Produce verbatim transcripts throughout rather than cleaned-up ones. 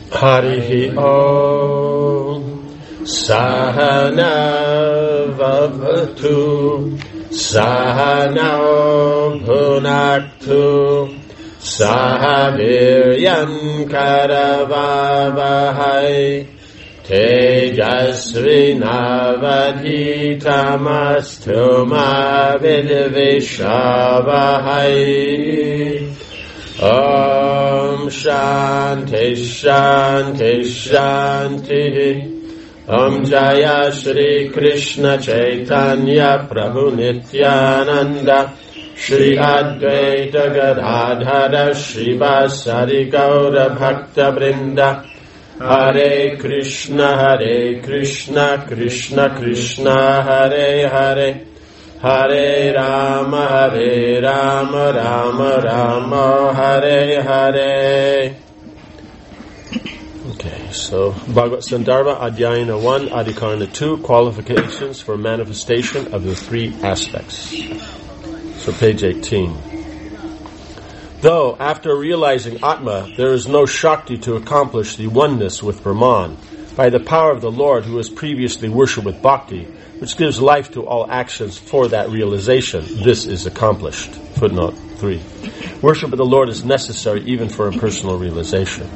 Harihi Om Sahana Vavatu Sahana Bhunaktu Sahaviryan Karavavahai Tejasvinavadhitamastu ma vidvishavahai. Om Shanti Shanti Shanti. Om Jaya Shri Krishna Chaitanya Prabhu Nityananda Shri Advaita Gadadhara Shri Vasari Gaura Bhakta Vrinda. Hare Krishna Hare Krishna Krishna Krishna Hare Hare Hare Rama Hare Rama Rama Rama Hare Hare. Okay, so Bhagavad Sandarbha Adhyayana one, Adhikarana two, qualifications for manifestation of the three aspects. So page eighteen. Though, after realizing Atma, there is no Shakti to accomplish the oneness with Brahman, by the power of the Lord who was previously worshipped with Bhakti, which gives life to all actions for that realization, this is accomplished. Footnote three. Worship of the Lord is necessary even for impersonal realization.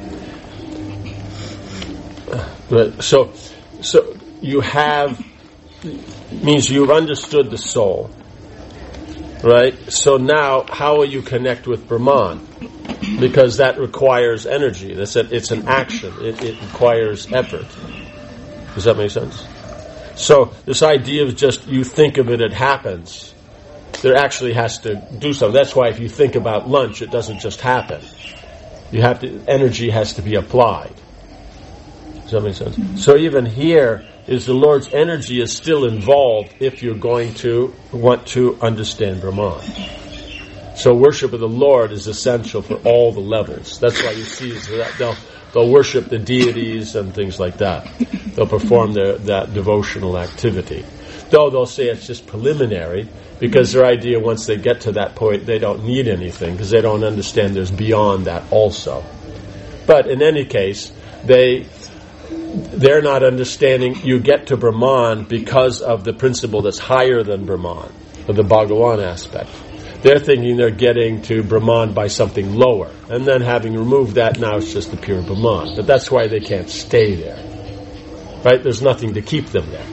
So, so you have, means you've understood the soul. Right? So now, how will you connect with Brahman? Because that requires energy. That's a, it's an action. It, it requires effort. Does that make sense? So this idea of just you think of it, it happens. There actually has to do something. That's why if you think about lunch, it doesn't just happen. You have to. Energy has to be applied. Does that make sense? Mm-hmm. So even here, is the Lord's energy is still involved if you're going to want to understand Brahman. So worship of the Lord is essential for all the levels. That's why you see that they'll, they'll worship the deities and things like that. They'll perform their, that devotional activity. Though they'll say it's just preliminary, because their idea once they get to that point, they don't need anything, because they don't understand there's beyond that also. But in any case, they... they're not understanding you get to Brahman because of the principle that's higher than Brahman, or the Bhagavan aspect. They're thinking they're getting to Brahman by something lower, and then having removed that, now it's just the pure Brahman. But that's why they can't stay there. Right? There's nothing to keep them there.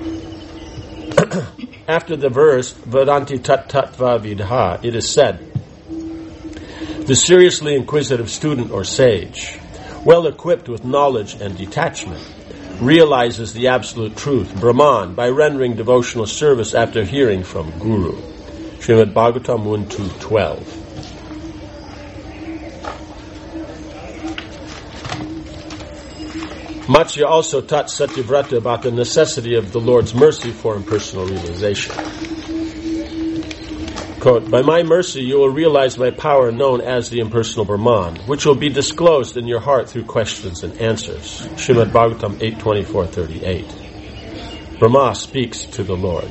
After the verse, Vadanti tat tattva vidha, it is said, the seriously inquisitive student or sage, well equipped with knowledge and detachment, realizes the absolute truth, Brahman, by rendering devotional service after hearing from Guru. Srimad Bhagavatam one two twelve. Matsya also taught Satyavrata about the necessity of the Lord's mercy for impersonal realization. Quote, by my mercy you will realize my power known as the impersonal Brahman, which will be disclosed in your heart through questions and answers. Srimad Bhagavatam eight twenty-four thirty-eight. Brahma speaks to the Lord.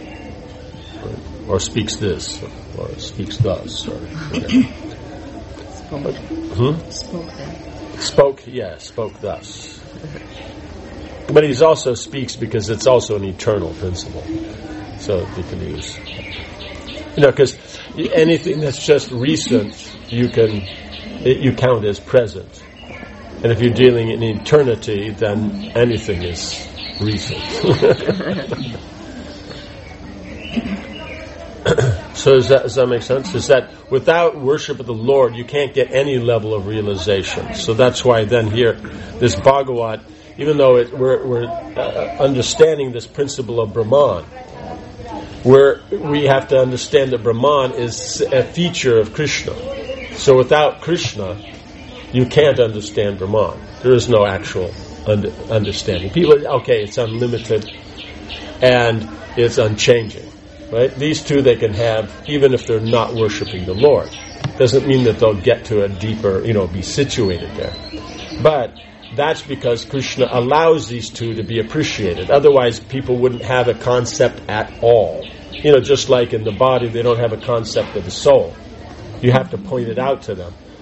Or speaks this, or speaks thus, or whatever. Spoke. Hmm? Spoke then. Spoke, yeah, spoke thus. But he also speaks because it's also an eternal principle. So you can use... You know, because anything that's just recent, you can it, you count as present, and if you're dealing in eternity, then anything is recent. So does that, does that make sense? Is that without worship of the Lord, you can't get any level of realization. So that's why then here, this Bhagavat, even though it, we're, we're uh, understanding this principle of Brahman, where we have to understand that Brahman is a feature of Krishna. So without Krishna, you can't understand Brahman. There is no actual under, understanding. People, okay, it's unlimited and it's unchanging. Right? These two they can have even if they're not worshiping the Lord. Doesn't mean that they'll get to a deeper, you know, be situated there. But that's because Krishna allows these two to be appreciated. Otherwise, people wouldn't have a concept at all. You know, just like in the body, they don't have a concept of the soul. You have to point it out to them.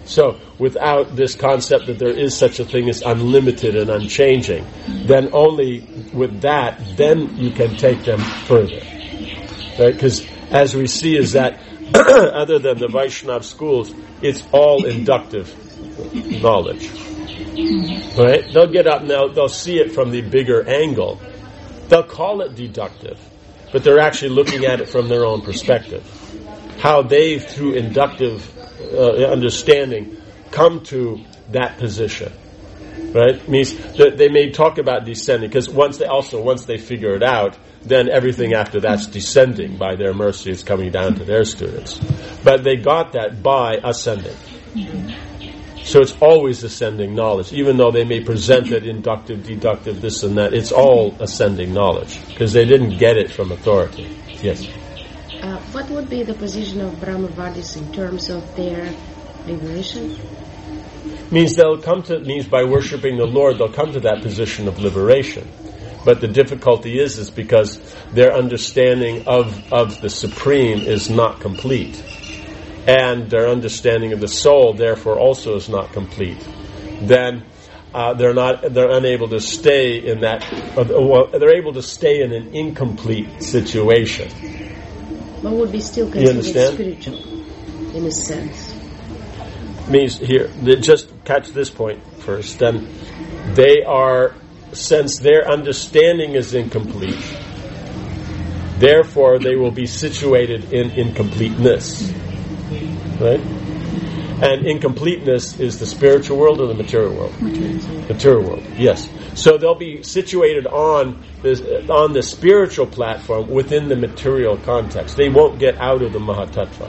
So without this concept that there is such a thing as unlimited and unchanging, then only with that, then you can take them further. Right? Because as we see is that other than the Vaishnav schools, it's all inductive knowledge. Right? They'll get up and they'll, they'll see it from the bigger angle. They'll call it deductive, but they're actually looking at it from their own perspective. How they, through inductive uh, understanding, come to that position. Right? Means that they may talk about descending, because once they also once they figure it out, then everything after that's descending by their mercy. It's coming down to their students. But they got that by ascending. So it's always ascending knowledge, even though they may present it inductive, deductive, this and that. It's all ascending knowledge because they didn't get it from authority. Yes. Uh, what would be the position of Brahmavadis in terms of their liberation? Means they'll come to means by worshiping the Lord, they'll come to that position of liberation. But the difficulty is, is because their understanding of, of the Supreme is not complete. And their understanding of the soul, therefore, also is not complete. Then uh, they're not, they're unable to stay in that, uh, well, they're able to stay in an incomplete situation. But would be still considered spiritual, in a sense. Means here, just catch this point first. Then they are, since their understanding is incomplete, therefore they will be situated in incompleteness. Right? And incompleteness is the spiritual world or the material world? Material, material world, yes. So they'll be situated on this, on the spiritual platform within the material context. They won't get out of the Mahatattva.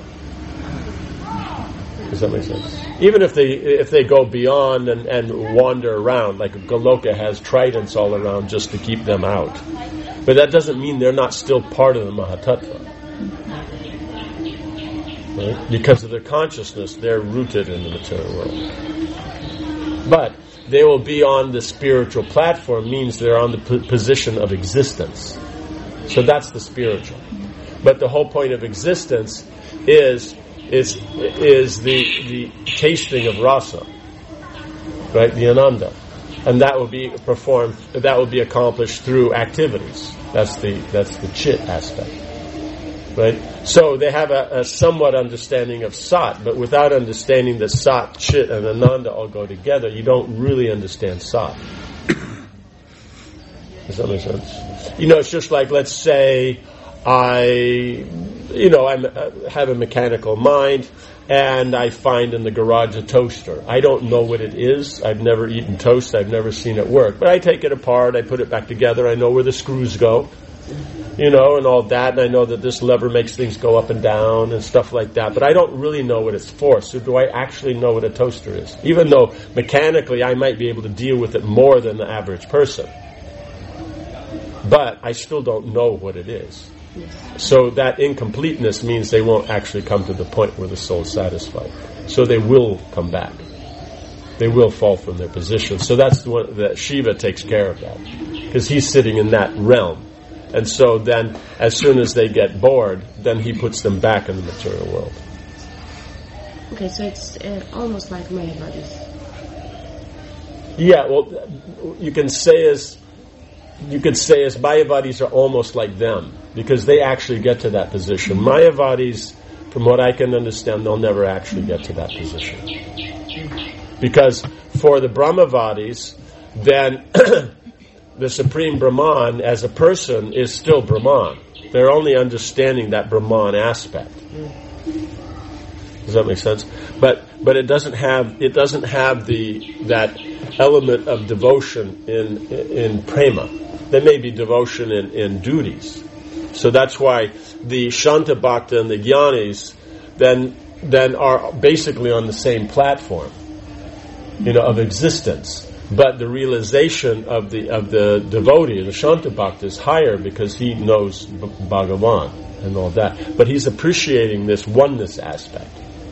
Does that make sense? Even if they if they go beyond and, and wander around, like Goloka has tridents all around just to keep them out. But that doesn't mean they're not still part of the Mahatattva. Right? Because of their consciousness, they're rooted in the material world. But they will be on the spiritual platform, means they're on the p- position of existence. So that's the spiritual. But the whole point of existence is is is the the tasting of rasa, right? The ananda, and that will be performed. That will be accomplished through activities. That's the that's the chit aspect. Right? So they have a, a somewhat understanding of Sat, but without understanding that Sat, Chit, and Ananda all go together, you don't really understand Sat. Does that make sense? You know, it's just like, let's say I, you know, I'm, I have a mechanical mind, and I find in the garage a toaster. I don't know what it is. I've never eaten toast. I've never seen it work. But I take it apart. I put it back together. I know where the screws go. You know, and all that, and I know that this lever makes things go up and down and stuff like that, but I don't really know what it's for. So do I actually know what a toaster is? Even though mechanically I might be able to deal with it more than the average person. But I still don't know what it is. Yes. So that incompleteness means they won't actually come to the point where the soul is satisfied. So they will come back. They will fall from their position. So that's the one that Shiva takes care of that. Because he's sitting in that realm. And so then, as soon as they get bored, then he puts them back in the material world. Okay, so it's uh, almost like Mayavadis. Yeah, well, you can say as you could say as Mayavadis are almost like them because they actually get to that position. Mayavadis, from what I can understand, they'll never actually get to that position because for the Brahmavadis, then. The Supreme Brahman as a person is still Brahman. They're only understanding that Brahman aspect. Does that make sense? But but it doesn't have it doesn't have the that element of devotion in in prema. There may be devotion in, in duties. So that's why the Shanta Bhakta and the Jnanis then then are basically on the same platform, you know, of existence. But the realization of the of the devotee, the Shanta Bhakta, is higher because he knows B- Bhagavan and all that. But he's appreciating this oneness aspect.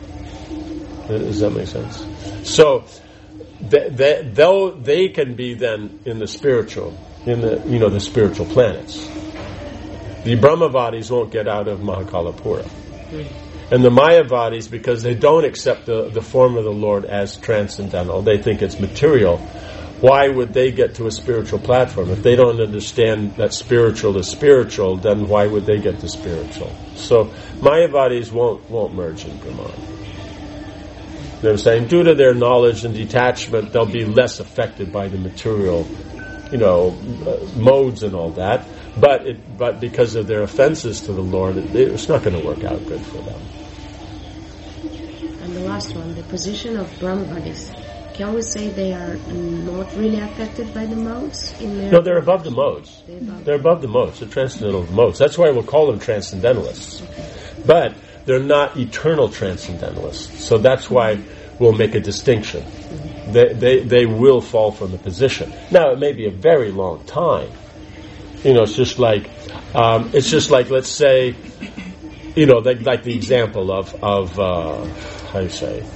Does that make sense? So, they, they, though they can be then in the spiritual, in the you know the spiritual planets, the Brahmavadis won't get out of Mahakalapura. And the Mayavadis, because they don't accept the, the form of the Lord as transcendental, they think it's material. Why would they get to a spiritual platform? If they don't understand that spiritual is spiritual, then why would they get to spiritual? So Mayavadis won't won't merge in Brahman. You know what I'm saying? Due to their knowledge and detachment, they'll be less affected by the material, you know, uh, modes and all that. But it, but because of their offenses to the Lord, it, it's not going to work out good for them. And the last one, the position of Brahmavadis. Can we say they are not really affected by the modes? In their No, they're above the modes. They're above, they're above the modes. They're transcendental modes. That's why we'll call them transcendentalists. Okay. But they're not eternal transcendentalists. So that's why we'll make a distinction. Mm-hmm. They, they, they will fall from the position. Now, it may be a very long time. You know, it's just like, um, it's just like, let's say, you know, like, like the example of, of uh, how do you say,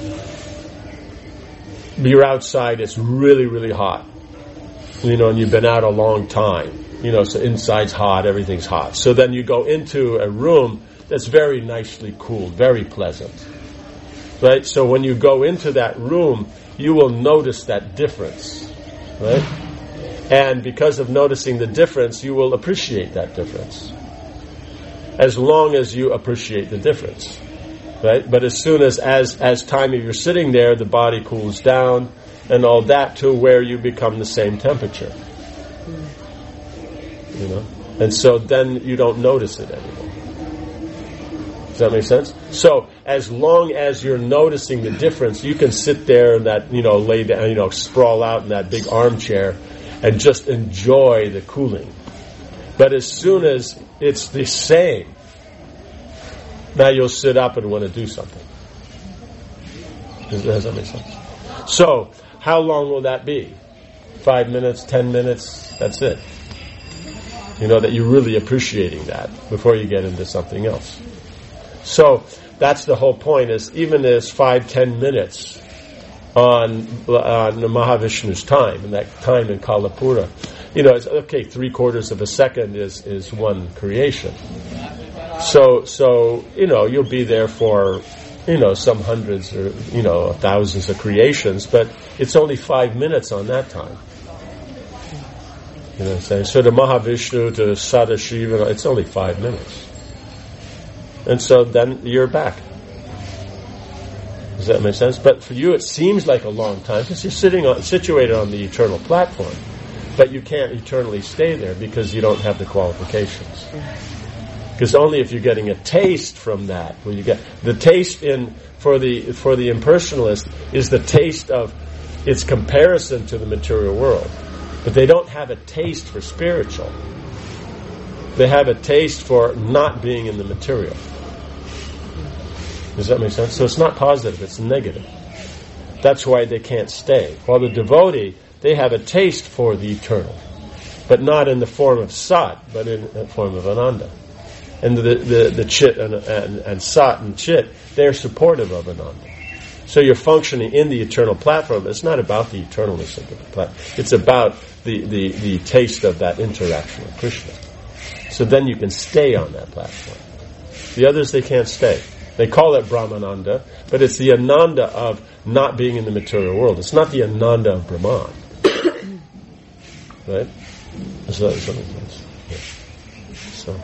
you're outside, it's really, really hot, you know, and you've been out a long time, you know, so inside's hot, everything's hot. So then you go into a room that's very nicely cooled, very pleasant, right? So when you go into that room, you will notice that difference, right? And because of noticing the difference, you will appreciate that difference. As long as you appreciate the difference. Right? But as soon as, as, as time you're sitting there, the body cools down and all that to where you become the same temperature. You know? And so then you don't notice it anymore. Does that make sense? So as long as you're noticing the difference, you can sit there and that, you know, lay down, you know, sprawl out in that big armchair and just enjoy the cooling. But as soon as it's the same, now you'll sit up and want to do something. Does that make sense? So, how long will that be? Five minutes, ten minutes, that's it. You know, that you're really appreciating that before you get into something else. So, that's the whole point, is even as five, ten minutes on, on Mahavishnu's time, and that time in Kalapura, you know, it's okay, three quarters of a second is, is one creation. So, so, you know, you'll be there for, you know, some hundreds or, you know, thousands of creations, but it's only five minutes on that time. You know what I'm saying? So to Mahavishnu, to Sadashiva, it's only five minutes. And so then you're back. Does that make sense? But for you it seems like a long time because you're sitting on, situated on the eternal platform. But you can't eternally stay there because you don't have the qualifications. Because only if you're getting a taste from that will you get the taste in for the for the impersonalist is the taste of its comparison to the material world. But they don't have a taste for spiritual. They have a taste for not being in the material. Does that make sense? So it's not positive, it's negative. That's why they can't stay. While the devotee, they have a taste for the eternal, but not in the form of Sat, but in the form of Ananda. And the the, the Chit and, and, and Sat and Chit, they're supportive of Ananda. So you're functioning in the eternal platform. It's not about the eternalness of the platform. It's about the, the, the taste of that interaction with Krishna. So then you can stay on that platform. The others, they can't stay. They call it Brahmananda, but it's the Ananda of not being in the material world. It's not the Ananda of Brahman. Right? So that makes sense. Yeah. So.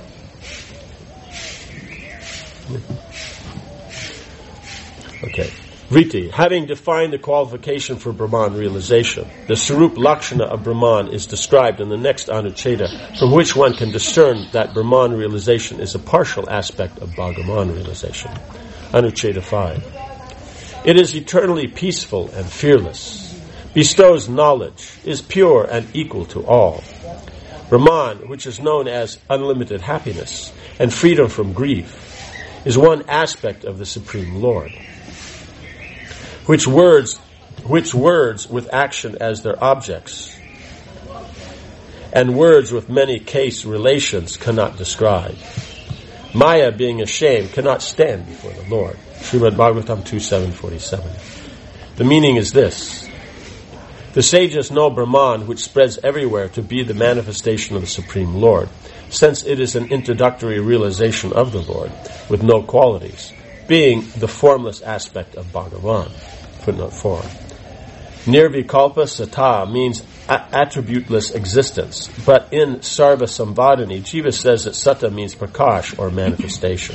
Okay. Vriti, having defined the qualification for Brahman realization, the Sarup Lakshana of Brahman is described in the next Anucheta, from which one can discern that Brahman realization is a partial aspect of Bhagavan realization. Anucheta five. It is eternally peaceful and fearless, bestows knowledge, is pure and equal to all. Brahman, which is known as unlimited happiness and freedom from grief, is one aspect of the Supreme Lord. Which words, which words with action as their objects, and words with many case relations cannot describe. Maya, being ashamed, cannot stand before the Lord. Srimad Bhagavatam two seven forty-seven. The meaning is this. The sages know Brahman, which spreads everywhere, to be the manifestation of the Supreme Lord, since it is an introductory realization of the Lord, with no qualities, being the formless aspect of Bhagavan. Footnote four. Nirvikalpa Sata means a- attributeless existence, but in Sarva Samvadani, Jiva says that Sata means prakash or manifestation.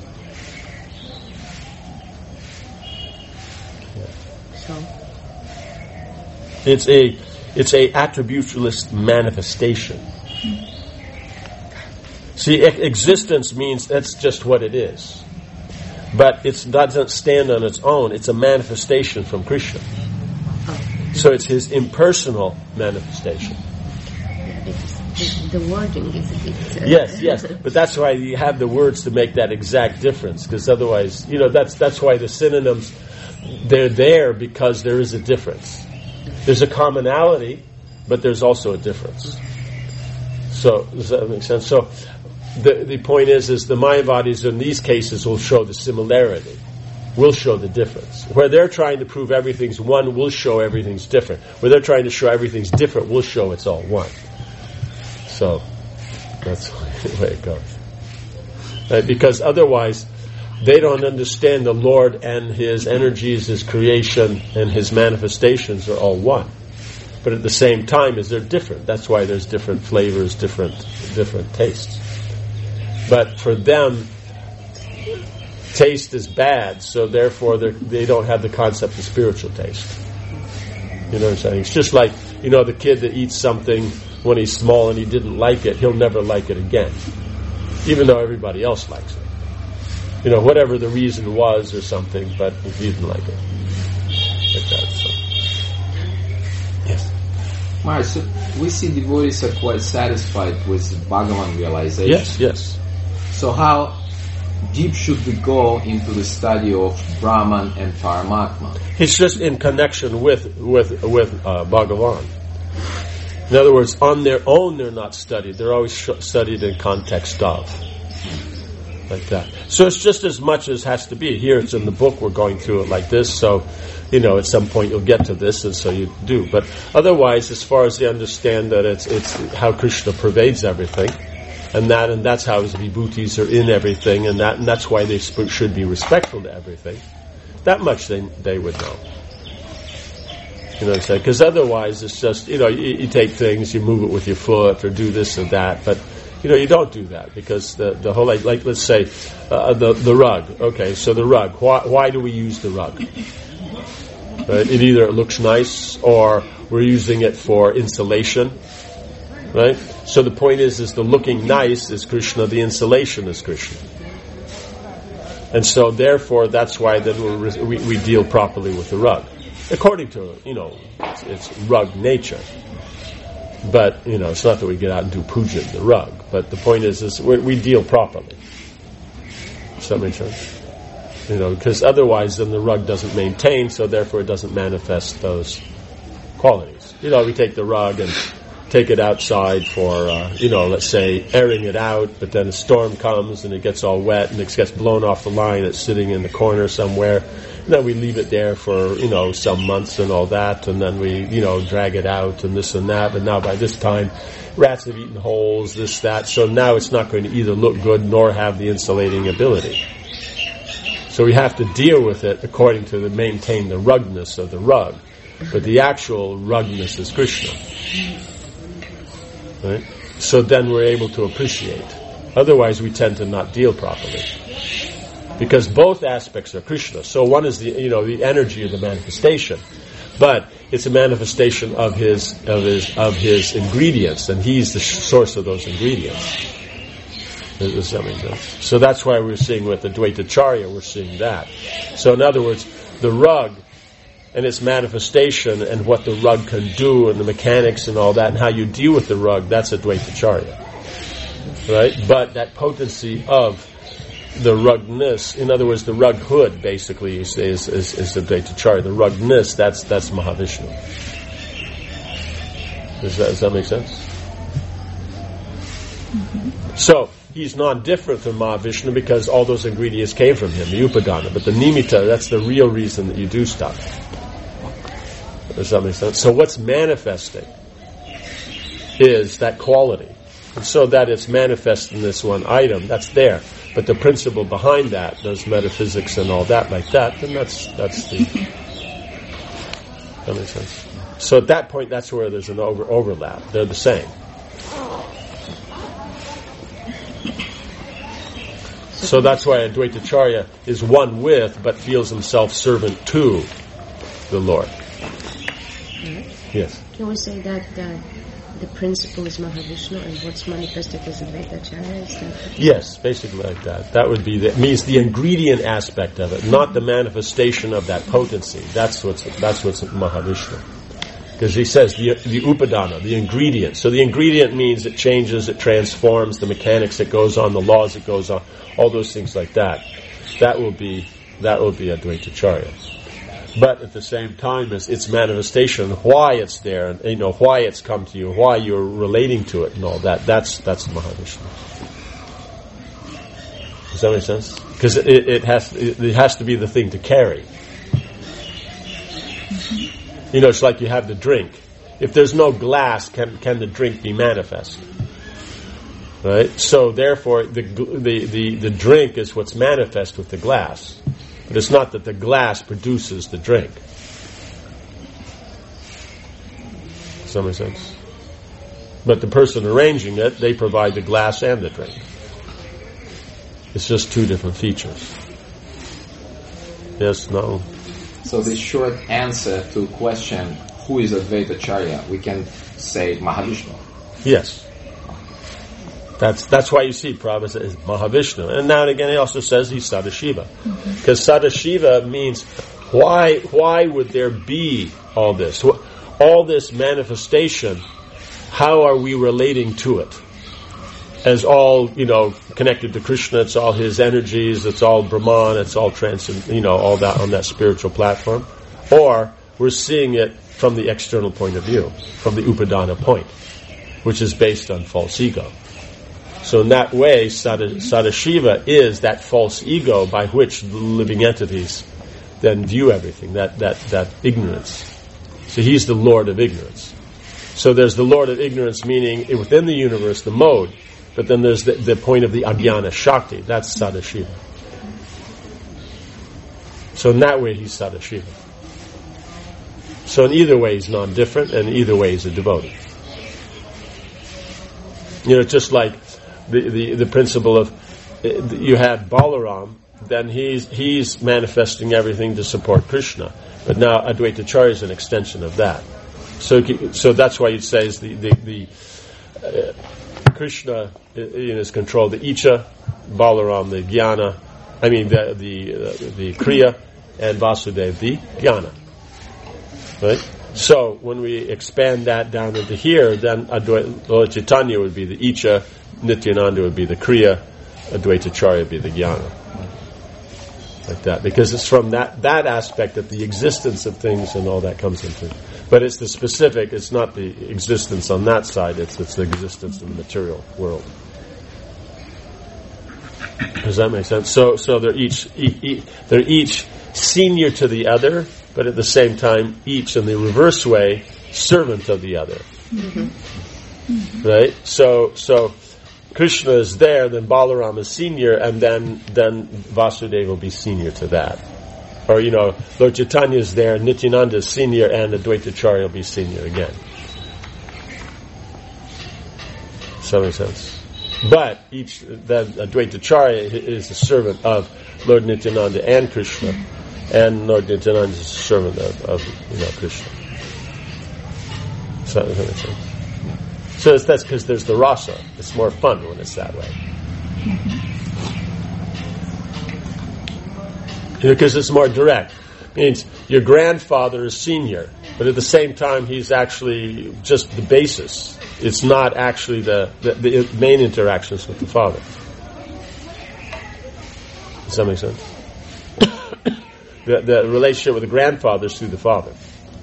So It's a it's a attributeless manifestation. See, e- existence means that's just what it is, but it doesn't stand on its own. It's a manifestation from Krishna. So it's his impersonal manifestation. yeah, it's, the wording is a bit. Uh, Yes, yes, but that's why you have the words to make that exact difference, because otherwise, you know, that's that's why the synonyms, they're there because there is a difference. There's a commonality, but there's also a difference. So does that make sense? So the the point is, is the Mayavadis in these cases will show the similarity. Will show the difference. Where they're trying to prove everything's one, we'll show everything's different. Where they're trying to show everything's different, we'll show it's all one. So, that's the way it goes. Right? Because otherwise, they don't understand the Lord and His energies, His creation, and His manifestations are all one. But at the same time, is they're different. That's why there's different flavors, different different tastes. But for them, taste is bad, so therefore they don't have the concept of spiritual taste. You know what I'm saying? It's just like, you know, the kid that eats something when he's small and he didn't like it, he'll never like it again, even though everybody else likes it. You know, whatever the reason was or something, but he didn't like it. Like that, so. Yes. Right, so we see devotees are quite satisfied with Bhagavan realization. Yes, yes. So how deep should we go into the study of Brahman and Paramatma? It's just in connection with with with uh, Bhagavan. In other words, on their own they're not studied. They're always sh- studied in context of. Like that. So it's just as much as has to be. Here it's in the book, we're going through it like this, so, you know, at some point you'll get to this, and so you do. But otherwise, as far as they understand that it's it's how Krishna pervades everything, and that and that's how his vibhutis are in everything, and that and that's why they sp- should be respectful to everything. That much they they would know. You know what I'm saying? Because otherwise, it's just, you know, you, you take things, you move it with your foot, or do this or that, but you know, you don't do that, because the the whole, like, like let's say uh, the the rug. Okay, so the rug. Why why do we use the rug? Right? It either looks nice, or we're using it for insulation. Right? So the point is, is the looking nice is Krishna, the insulation is Krishna. And so therefore, that's why then we're, we we deal properly with the rug, according to, you know, its, its rug nature. But, you know, it's not that we get out and do puja in the rug. But the point is, is we, we deal properly. Does that make sense? You know, because otherwise then the rug doesn't maintain, so therefore it doesn't manifest those qualities. You know, we take the rug and take it outside for, uh, you know, let's say airing it out, but then a storm comes and it gets all wet and it gets blown off the line. It's sitting in the corner somewhere. And then we leave it there for, you know, some months and all that, and then we, you know, drag it out and this and that. But now by this time, rats have eaten holes, this, that. So now it's not going to either look good nor have the insulating ability. So we have to deal with it according to the maintain the rugness of the rug. But the actual rugness is Krishna. Right? So then we're able to appreciate. Otherwise we tend to not deal properly. Because both aspects are Krishna. So one is the, you know, the energy of the manifestation, but it's a manifestation of his of his of his ingredients, and he's the source of those ingredients. Does that make sense? So that's why we're seeing with the Dvaitacharya, we're seeing that. So in other words, the rug and its manifestation and what the rug can do and the mechanics and all that and how you deal with the rug, that's a Dvaitacharya. Right? But that potency of the rugness, in other words, the rug hood, basically, you say, is, is, is the Dvaitacharya. The rugness, that's that's Mahavishnu. Does that, does that make sense? Mm-hmm. So, he's non-different from Mahavishnu because all those ingredients came from him, the Upadana. But the Nimitta, that's the real reason that you do stuff. Does that make sense? So what's manifesting is that quality. And so that it's manifest in this one item, that's there. But the principle behind that, those metaphysics and all that like that, then that's that's the... That makes sense. So at that point, that's where there's an over, overlap. They're the same. So that's why Advaitacharya is one with, but feels himself servant to the Lord. Yes? Can we say that uh, the principle is Mahavishnu and what's manifested is Advaitacharya? Is that yes, basically like that. That would be the, means the ingredient aspect of it, not the manifestation of that potency. That's what's that's what's Mahavishnu. Because he says the the upadana, the ingredient. So the ingredient means it changes, it transforms, the mechanics that goes on, the laws that goes on, all those things like that. That will be that will be Advaitacharya. But at the same time, as its manifestation, why it's there, and you know why it's come to you, why you're relating to it, and all that. That's that's Mahavishnu. Does that make sense? Because it, it has it has to be the thing to carry. You know, it's like you have the drink. If there's no glass, can can the drink be manifest? Right. So therefore, the the the, the drink is what's manifest with the glass. But it's not that the glass produces the drink. Does that make sense? But the person arranging it, they provide the glass and the drink. It's just two different features. Yes, no? So the short answer to question, who is Advaitacharya, we can say Mahavishnu. Yes. That's that's why you see Prabhupada is Mahavishnu. And now and again he also says he's Sadashiva. Because mm-hmm. Sadashiva means, why why would there be all this? All this manifestation, how are we relating to it? As all, you know, connected to Krishna, it's all his energies, it's all Brahman, it's all transcend, you know, all that on that spiritual platform. Or we're seeing it from the external point of view, from the Upadana point, which is based on false ego. So in that way, Sada, Sadashiva is that false ego by which the living entities then view everything, that, that, that ignorance. So he's the Lord of ignorance. So there's the Lord of ignorance, meaning within the universe, the mode, but then there's the, the point of the Ajnana Shakti, that's Sadashiva. So in that way, he's Sadashiva. So in either way, he's non-different, and either way, he's a devotee. You know, just like The, the the principle of uh, you have Balaram, then he's he's manifesting everything to support Krishna. But now Advaitacharya is an extension of that. So so that's why you'd say is the the, the uh, Krishna in his control, the Icha, Balaram, the Jnana, I mean the the uh, the Kriya, and Vasudeva, the Jnana. Right. So when we expand that down into here, then Advaita, Lord Chaitanya would be the Icha, Nityananda would be the Kriya, Advaitacharya would be the Jnana. Like that. Because it's from that, that aspect that the existence of things and all that comes into. But it's the specific, it's not the existence on that side, it's, it's the existence in the material world. Does that make sense? So so they're each, each they're each senior to the other, but at the same time, each in the reverse way, servant of the other. Mm-hmm. Mm-hmm. Right? So so Krishna is there, then Balaram is senior, and then then Vasudeva will be senior to that. Or, you know, Lord Chaitanya is there, Nityananda is senior, and Advaitacharya will be senior again. Does that make sense? But each, then Advaitacharya is a servant of Lord Nityananda and Krishna, and Lord Nityananda is a servant of, of you know, Krishna. Does that make sense? So it's, that's because there's the rasa. It's more fun when it's that way. Because it's more direct. It means your grandfather is senior, but at the same time he's actually just the basis. It's not actually the, the, the main interactions with the father. Does that make sense? the, the relationship with the grandfather is through the father.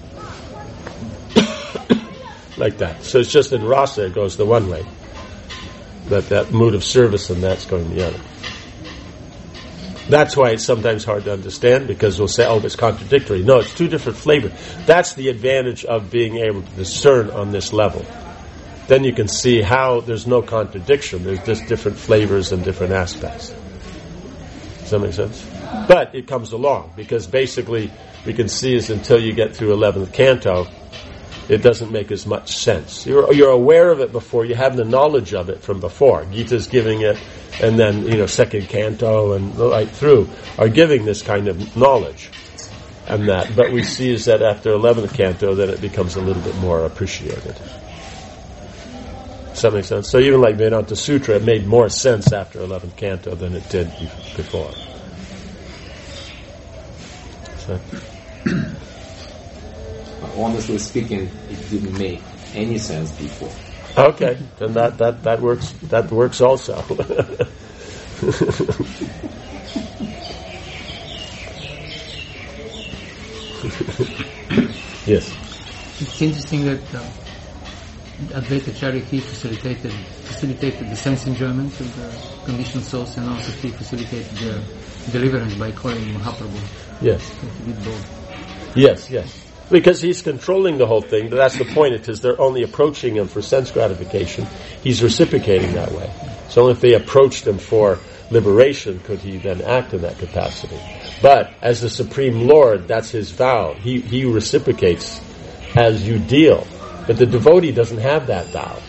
Like that. So it's just in rasa it goes the one way. But that mood of service and that's going the other. That's why it's sometimes hard to understand, because we'll say, oh, it's contradictory. No, it's two different flavors. That's the advantage of being able to discern on this level. then you can see how there's no contradiction. There's just different flavors and different aspects. Does that make sense? But it comes along, because basically we can see is until you get through eleventh canto, it doesn't make as much sense. You're, you're aware of it before, you have the knowledge of it from before. Gita's giving it, and then, you know, second canto and right through are giving this kind of knowledge. And that, but we see is that after eleventh canto, then it becomes a little bit more appreciated. Does that make sense? So even like Vedanta Sutra, it made more sense after eleventh canto than it did before. So. Honestly speaking, it didn't make any sense before. Okay, then that, that, that works. That works also. Yes. It's interesting that uh, Advaita Charity facilitated facilitated the sense enjoyment of the conditioned souls, and also he facilitated their deliverance by calling Mahaprabhu. Yes. He did both. Yes, yes. Because he's controlling the whole thing, but that's the point, because they're only approaching him for sense gratification. He's reciprocating that way. So only if they approached him for liberation could he then act in that capacity. But as the Supreme Lord, that's his vow. He he reciprocates as you deal. But the devotee doesn't have that vow.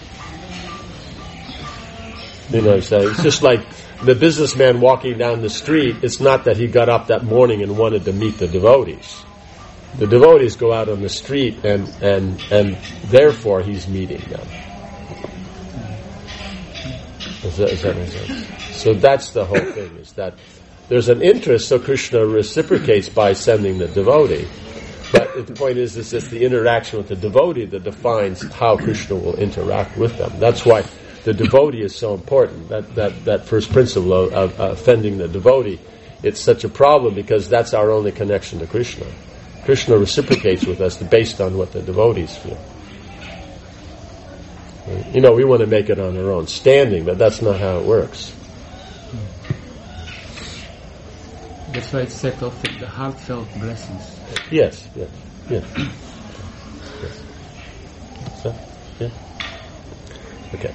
You know what I'm saying? It's just like the businessman walking down the street. It's not that he got up that morning and wanted to meet the devotees. The devotees go out on the street, and, and, and therefore he's meeting them. Does that, does that make sense? So that's the whole thing, is that there's an interest, so Krishna reciprocates by sending the devotee. But the point is, is it's the interaction with the devotee that defines how Krishna will interact with them. That's why the devotee is so important. That, that, that first principle of, of offending the devotee, it's such a problem, because that's our only connection to Krishna. Krishna reciprocates with us based on what the devotees feel. You know, we want to make it on our own standing, but that's not how it works. That's why it's set off with the heartfelt blessings. Yes, yes, yes. yes. So, yeah. Okay.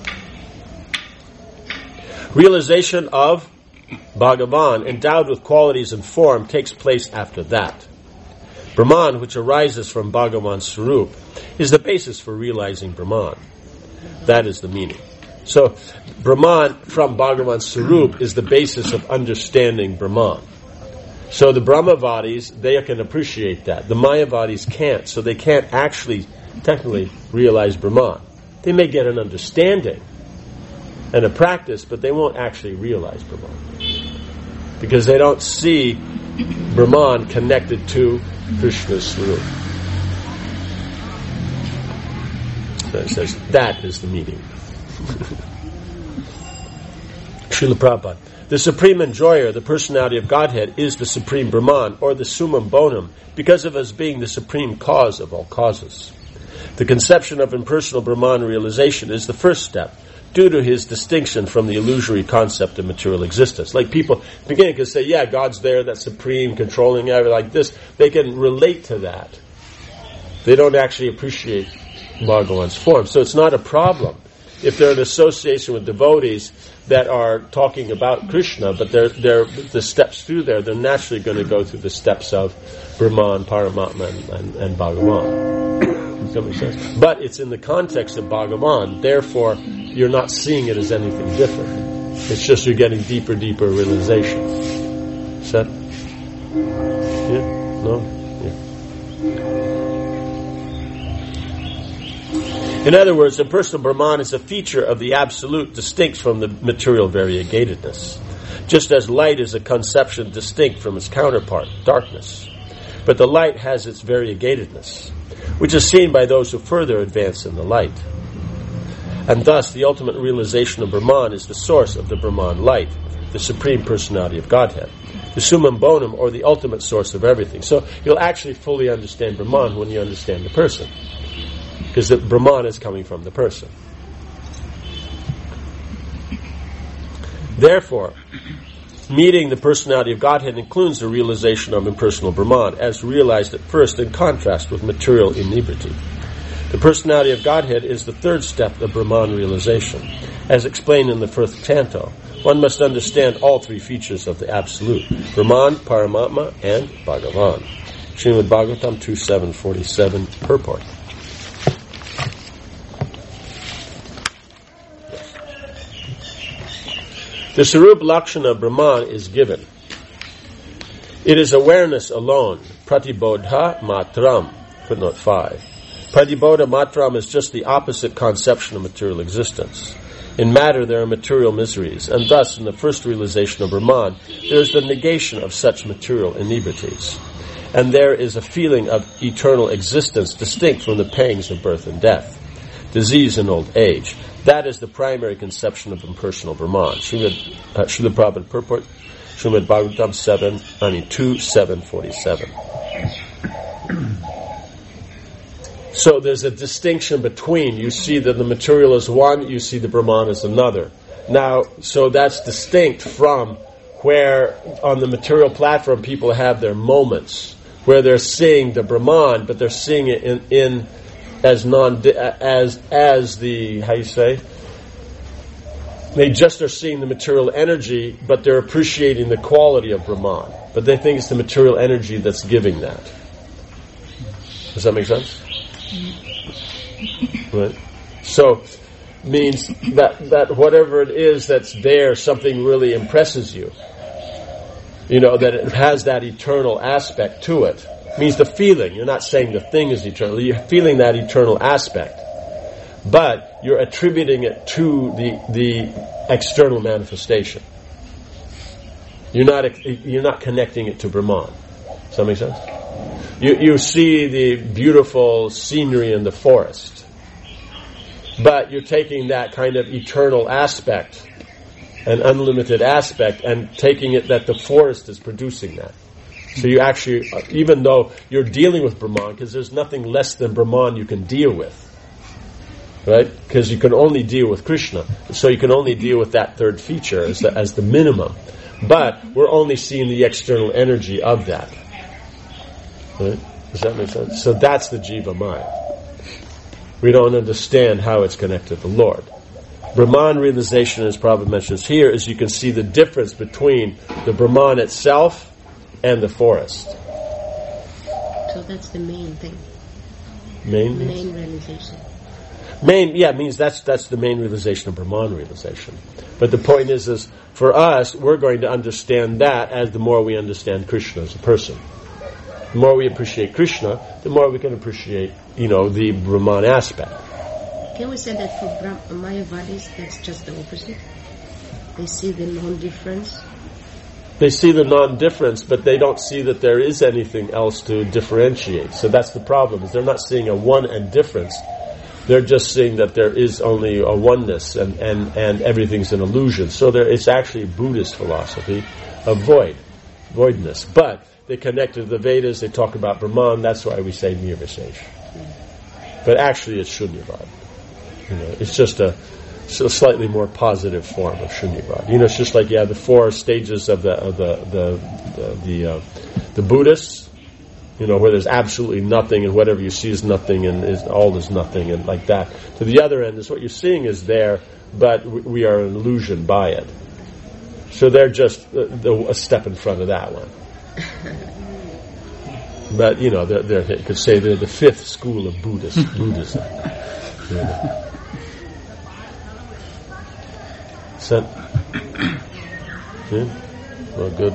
Realization of Bhagavan, endowed with qualities and form, takes place after that. Brahman, which arises from Bhagavan's Swarup, is the basis for realizing Brahman. That is the meaning. So, Brahman from Bhagavan's Swarup is the basis of understanding Brahman. So the Brahmavadis, they can appreciate that. The Mayavadis can't, so they can't actually, technically, realize Brahman. They may get an understanding and a practice, but they won't actually realize Brahman. Because they don't see Brahman connected to Krishna's Swarup. So it says, that is the meaning. Srila Prabhupada. The Supreme Enjoyer, the Personality of Godhead, is the Supreme Brahman, or the Summum Bonum, because of his being the supreme cause of all causes. The conception of impersonal Brahman realization is the first step, due to his distinction from the illusory concept of material existence. Like people, at the beginning, can say, yeah, God's there, that's supreme, controlling, like this. They can relate to that. They don't actually appreciate Bhagavan's form. So it's not a problem if they're in association with devotees that are talking about Krishna, but they're, they're the steps through there, they're naturally going to go through the steps of Brahman, Paramatma, and, and, and Bhagavan. Does that make sense? But it's in the context of Bhagavan, therefore you're not seeing it as anything different. It's just you're getting deeper, deeper realization. Is that? Yeah? No? Yeah. In other words, impersonal Brahman is a feature of the absolute distinct from the material variegatedness, just as light is a conception distinct from its counterpart, darkness. But the light has its variegatedness, which is seen by those who further advance in the light. And thus, the ultimate realization of Brahman is the source of the Brahman light, the Supreme Personality of Godhead, the Summum Bonum, or the ultimate source of everything. So you'll actually fully understand Brahman when you understand the person, because the Brahman is coming from the person. Therefore, meeting the Personality of Godhead includes the realization of impersonal Brahman, as realized at first in contrast with material inebriety. The personality of Godhead is the third step of Brahman realization. As explained in the first canto, one must understand all three features of the Absolute: Brahman, Paramatma, and Bhagavan. Srimad Bhagavatam two seven forty-seven, purport. The Sarup Lakshana of Brahman is given. It is awareness alone, pratibodha matram, footnote five. Pratibodha matram is just the opposite conception of material existence. In matter there are material miseries, and thus in the first realization of Brahman, there is the negation of such material inebrities. And there is a feeling of eternal existence distinct from the pangs of birth and death, disease and old age. That is the primary conception of impersonal Brahman. Srimad uh, Srila Prabhupada purport, Srimad Bhagavatam seven, I mean two seven forty-seven. So there's a distinction between, you see that the material is one, you see the Brahman is another. Now, so that's distinct from where on the material platform people have their moments, where they're seeing the Brahman, but they're seeing it in, in as non as as the how you say they just are seeing the material energy, but they're appreciating the quality of Brahman, but they think it's the material energy that's giving that. Does that make sense? Right. So means that that whatever it is that's there, something really impresses you. You know, that it has that eternal aspect to it. Means the feeling. You're not saying the thing is eternal. You're feeling that eternal aspect. But you're attributing it to the the external manifestation. You're not you're not connecting it to Brahman. Does that make sense? You you see the beautiful scenery in the forest, but you're taking that kind of eternal aspect, an unlimited aspect, and taking it that the forest is producing that. So you actually, even though you're dealing with Brahman, because there's nothing less than Brahman you can deal with, right? Because you can only deal with Krishna, so you can only deal with that third feature as the, as the minimum. But we're only seeing the external energy of that. Right? Does that make sense? So that's the Jiva mind. We don't understand how it's connected to the Lord. Brahman realization, as Prabhupada mentions here, is you can see the difference between the Brahman itself and the forest. So that's the main thing. Main? Main realization. Main, yeah, means that's that's the main realization of Brahman realization. But the point is, is for us, we're going to understand that as the more we understand Krishna as a person. The more we appreciate Krishna, the more we can appreciate, you know, the Brahman aspect. Can we say that for Brahm- Mayavadis, that's just the opposite? They see the non-difference. They see the non-difference, but they don't see that there is anything else to differentiate. So that's the problem, is they're not seeing a one and difference. They're just seeing that there is only a oneness and, and, and everything's an illusion. So there, it's actually Buddhist philosophy of void, voidness. But they connect to the Vedas, they talk about Brahman, that's why we say Nirvisesh. But actually it's Shunyavad. You know, it's just a, a slightly more positive form of Shunyavad. You know, it's just like, yeah, the four stages of the of the the the, the, uh, the Buddhists, you know, where there's absolutely nothing and whatever you see is nothing and is all is nothing and like that. To the other end is what you're seeing is there, but we are an illusion by it. So they're just uh, the, a step in front of that one. But, you know, they're, they're, you could say they're the fifth school of Buddhist, Buddhism. Yeah. So, yeah? Well, good.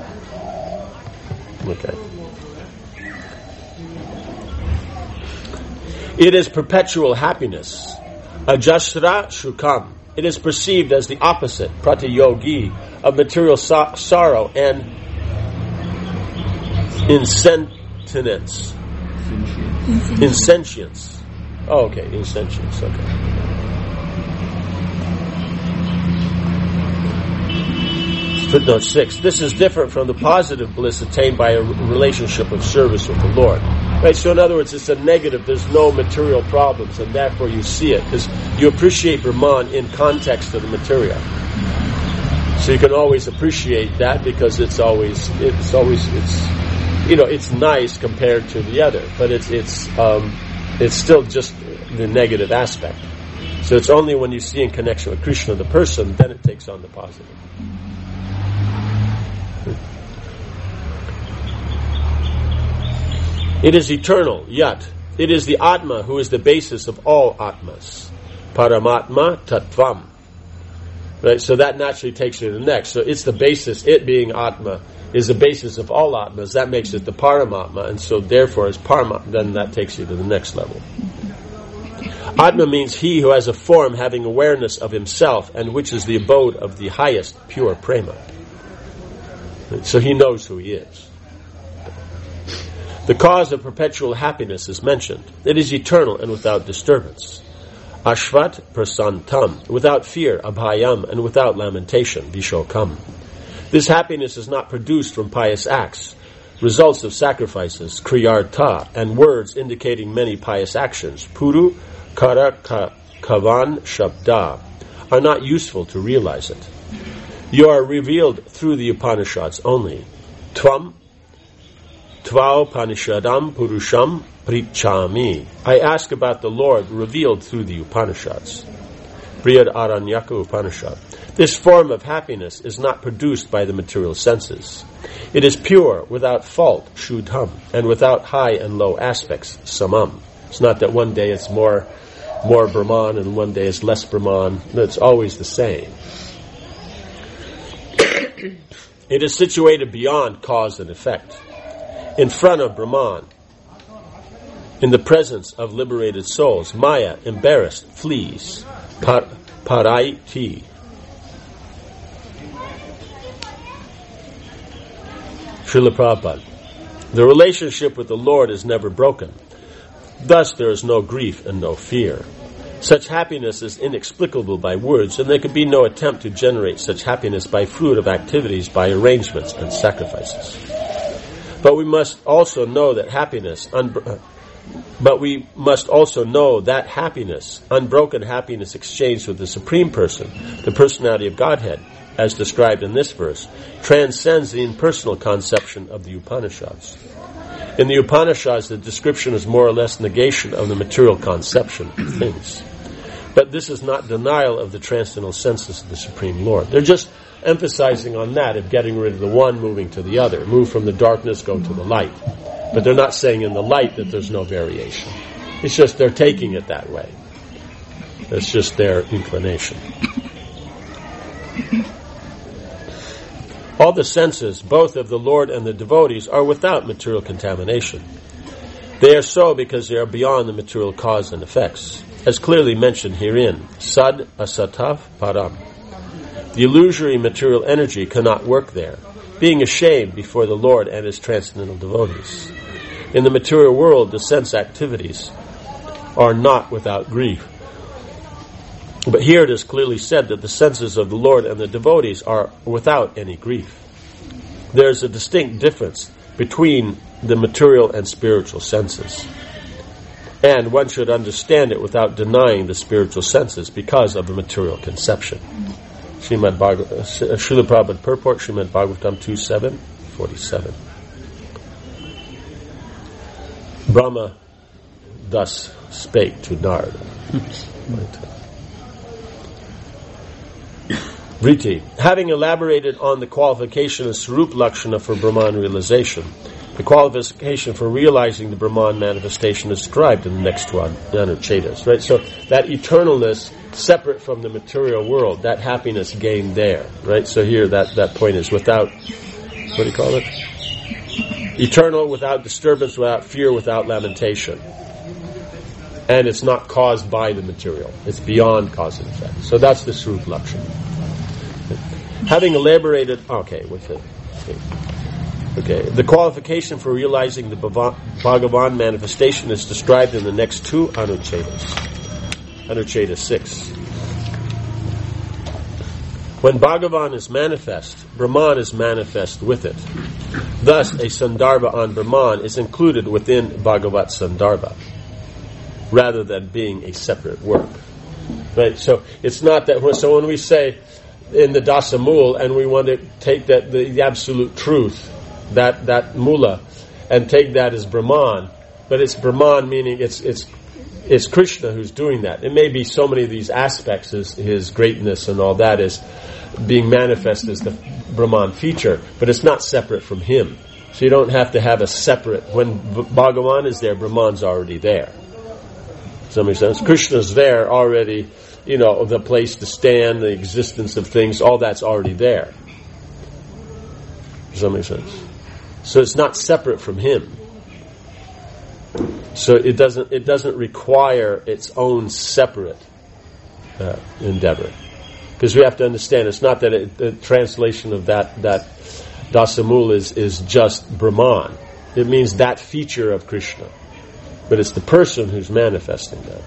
Okay. It is perpetual happiness. Ajasra Shukam. It is perceived as the opposite, pratiyogi, of material so- sorrow and insentience. Insentience. Oh, okay, insentience, okay. Footnote six. This is different from the positive bliss attained by a relationship of service with the Lord. Right, so in other words, it's a negative. There's no material problems, and therefore you see it because you appreciate Brahman in context of the material. So you can always appreciate that because it's always, it's always, it's, you know, it's nice compared to the other, but it's, it's, um, it's still just the negative aspect. So it's only when you see in connection with Krishna, the person, then it takes on the positive. It is eternal, yat. It is the Atma who is the basis of all Atmas. Paramatma Tattvam. Right, so that naturally takes you to the next. So it's the basis, it being Atma, is the basis of all Atmas. That makes it the Paramatma, and so therefore as Parama, then that takes you to the next level. Atma means he who has a form having awareness of himself, and which is the abode of the highest pure prema. Right, so he knows who he is. The cause of perpetual happiness is mentioned. It is eternal and without disturbance. Ashvat prasantam, without fear, abhayam, and without lamentation, vishokam. This happiness is not produced from pious acts, results of sacrifices, kriyarta, and words indicating many pious actions, puru, kara, ka, kavan, shabda, are not useful to realize it. You are revealed through the Upanishads only. Tvam, Tvau Panishadam Purusham Prichami. I ask about the Lord revealed through the Upanishads. Brihad Aranyaka Upanishad. This form of happiness is not produced by the material senses. It is pure, without fault, Shuddham, and without high and low aspects, Samam. It's not that one day it's more, more Brahman and one day it's less Brahman. It's always the same. It is situated beyond cause and effect. In front of Brahman, in the presence of liberated souls, Maya, embarrassed, flees. Par, paraiti. Srila Prabhupada. The relationship with the Lord is never broken. Thus there is no grief and no fear. Such happiness is inexplicable by words, and there could be no attempt to generate such happiness by fruit of activities, by arrangements and sacrifices. But we must also know that happiness, un- but we must also know that happiness, unbroken happiness exchanged with the Supreme Person, the personality of Godhead, as described in this verse, transcends the impersonal conception of the Upanishads. In the Upanishads, the description is more or less negation of the material conception of things. But this is not denial of the transcendental senses of the Supreme Lord. They're just emphasizing on that of getting rid of the one, moving to the other. Move from the darkness, go to the light. But they're not saying in the light that there's no variation. It's just they're taking it that way. It's just their inclination. All the senses, both of the Lord and the devotees, are without material contamination. They are so because they are beyond the material cause and effects, as clearly mentioned herein. Sad asatav param. The illusory material energy cannot work there, being ashamed before the Lord and His transcendental devotees. In the material world, the sense activities are not without grief. But here it is clearly said that the senses of the Lord and the devotees are without any grief. There is a distinct difference between the material and spiritual senses. And one should understand it without denying the spiritual senses because of the material conception. Srimad Bhagavatam, uh, Srila Prabhupada Purport, Srimad Bhagavatam two seven forty-seven. Brahma thus spake to Narada. Vriti. Having elaborated on the qualification of Sarup Lakshana for Brahman realization, the qualification for realizing the Brahman manifestation is described in the next two Anuchetas. Right? So that eternalness separate from the material world, that happiness gained there. Right? So here that, that point is without, what do you call it? Eternal, without disturbance, without fear, without lamentation. And it's not caused by the material. It's beyond cause and effect. So that's the Sarup Lakshana. Having elaborated, okay, with it. Okay. okay, the qualification for realizing the Bhagavan manifestation is described in the next two Anuchetas. Anucheta six. When Bhagavan is manifest, Brahman is manifest with it. Thus, a Sandarbha on Brahman is included within Bhagavat Sandarbha, rather than being a separate work. Right? So it's not that. So when we say in the Dasa Mul, and we want to take that the, the absolute truth, that that Mula, and take that as Brahman, but it's Brahman meaning it's it's it's Krishna who's doing that. It may be so many of these aspects, his, his greatness and all that is being manifest as the Brahman feature, but it's not separate from him. So you don't have to have a separate, when Bhagavan is there, Brahman's already there. Does that make sense? Krishna's there already, you know, the place to stand, the existence of things, all that's already there. Does that make sense? So it's not separate from him. So it doesn't it doesn't require its own separate uh, endeavor. Because we have to understand, it's not that it, the translation of that that Dasamul is, is just Brahman. It means that feature of Krishna. But it's the person who's manifesting that.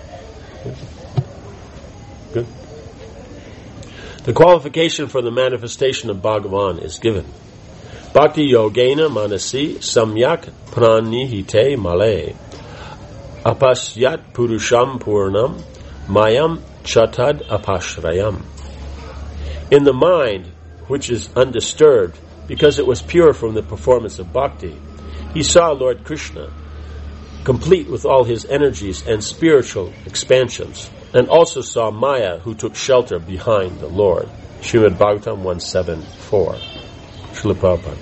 Good. The qualification for the manifestation of Bhagavan is given. Bhakti yogena manasi samyak pranihite male apasyat purusham purnam mayam chatad apashrayam. In the mind, which is undisturbed, because it was pure from the performance of bhakti, he saw Lord Krishna, complete with all his energies and spiritual expansions, and also saw Maya, who took shelter behind the Lord. Srimad Bhagavatam one seventy-four. Srila Prabhupada.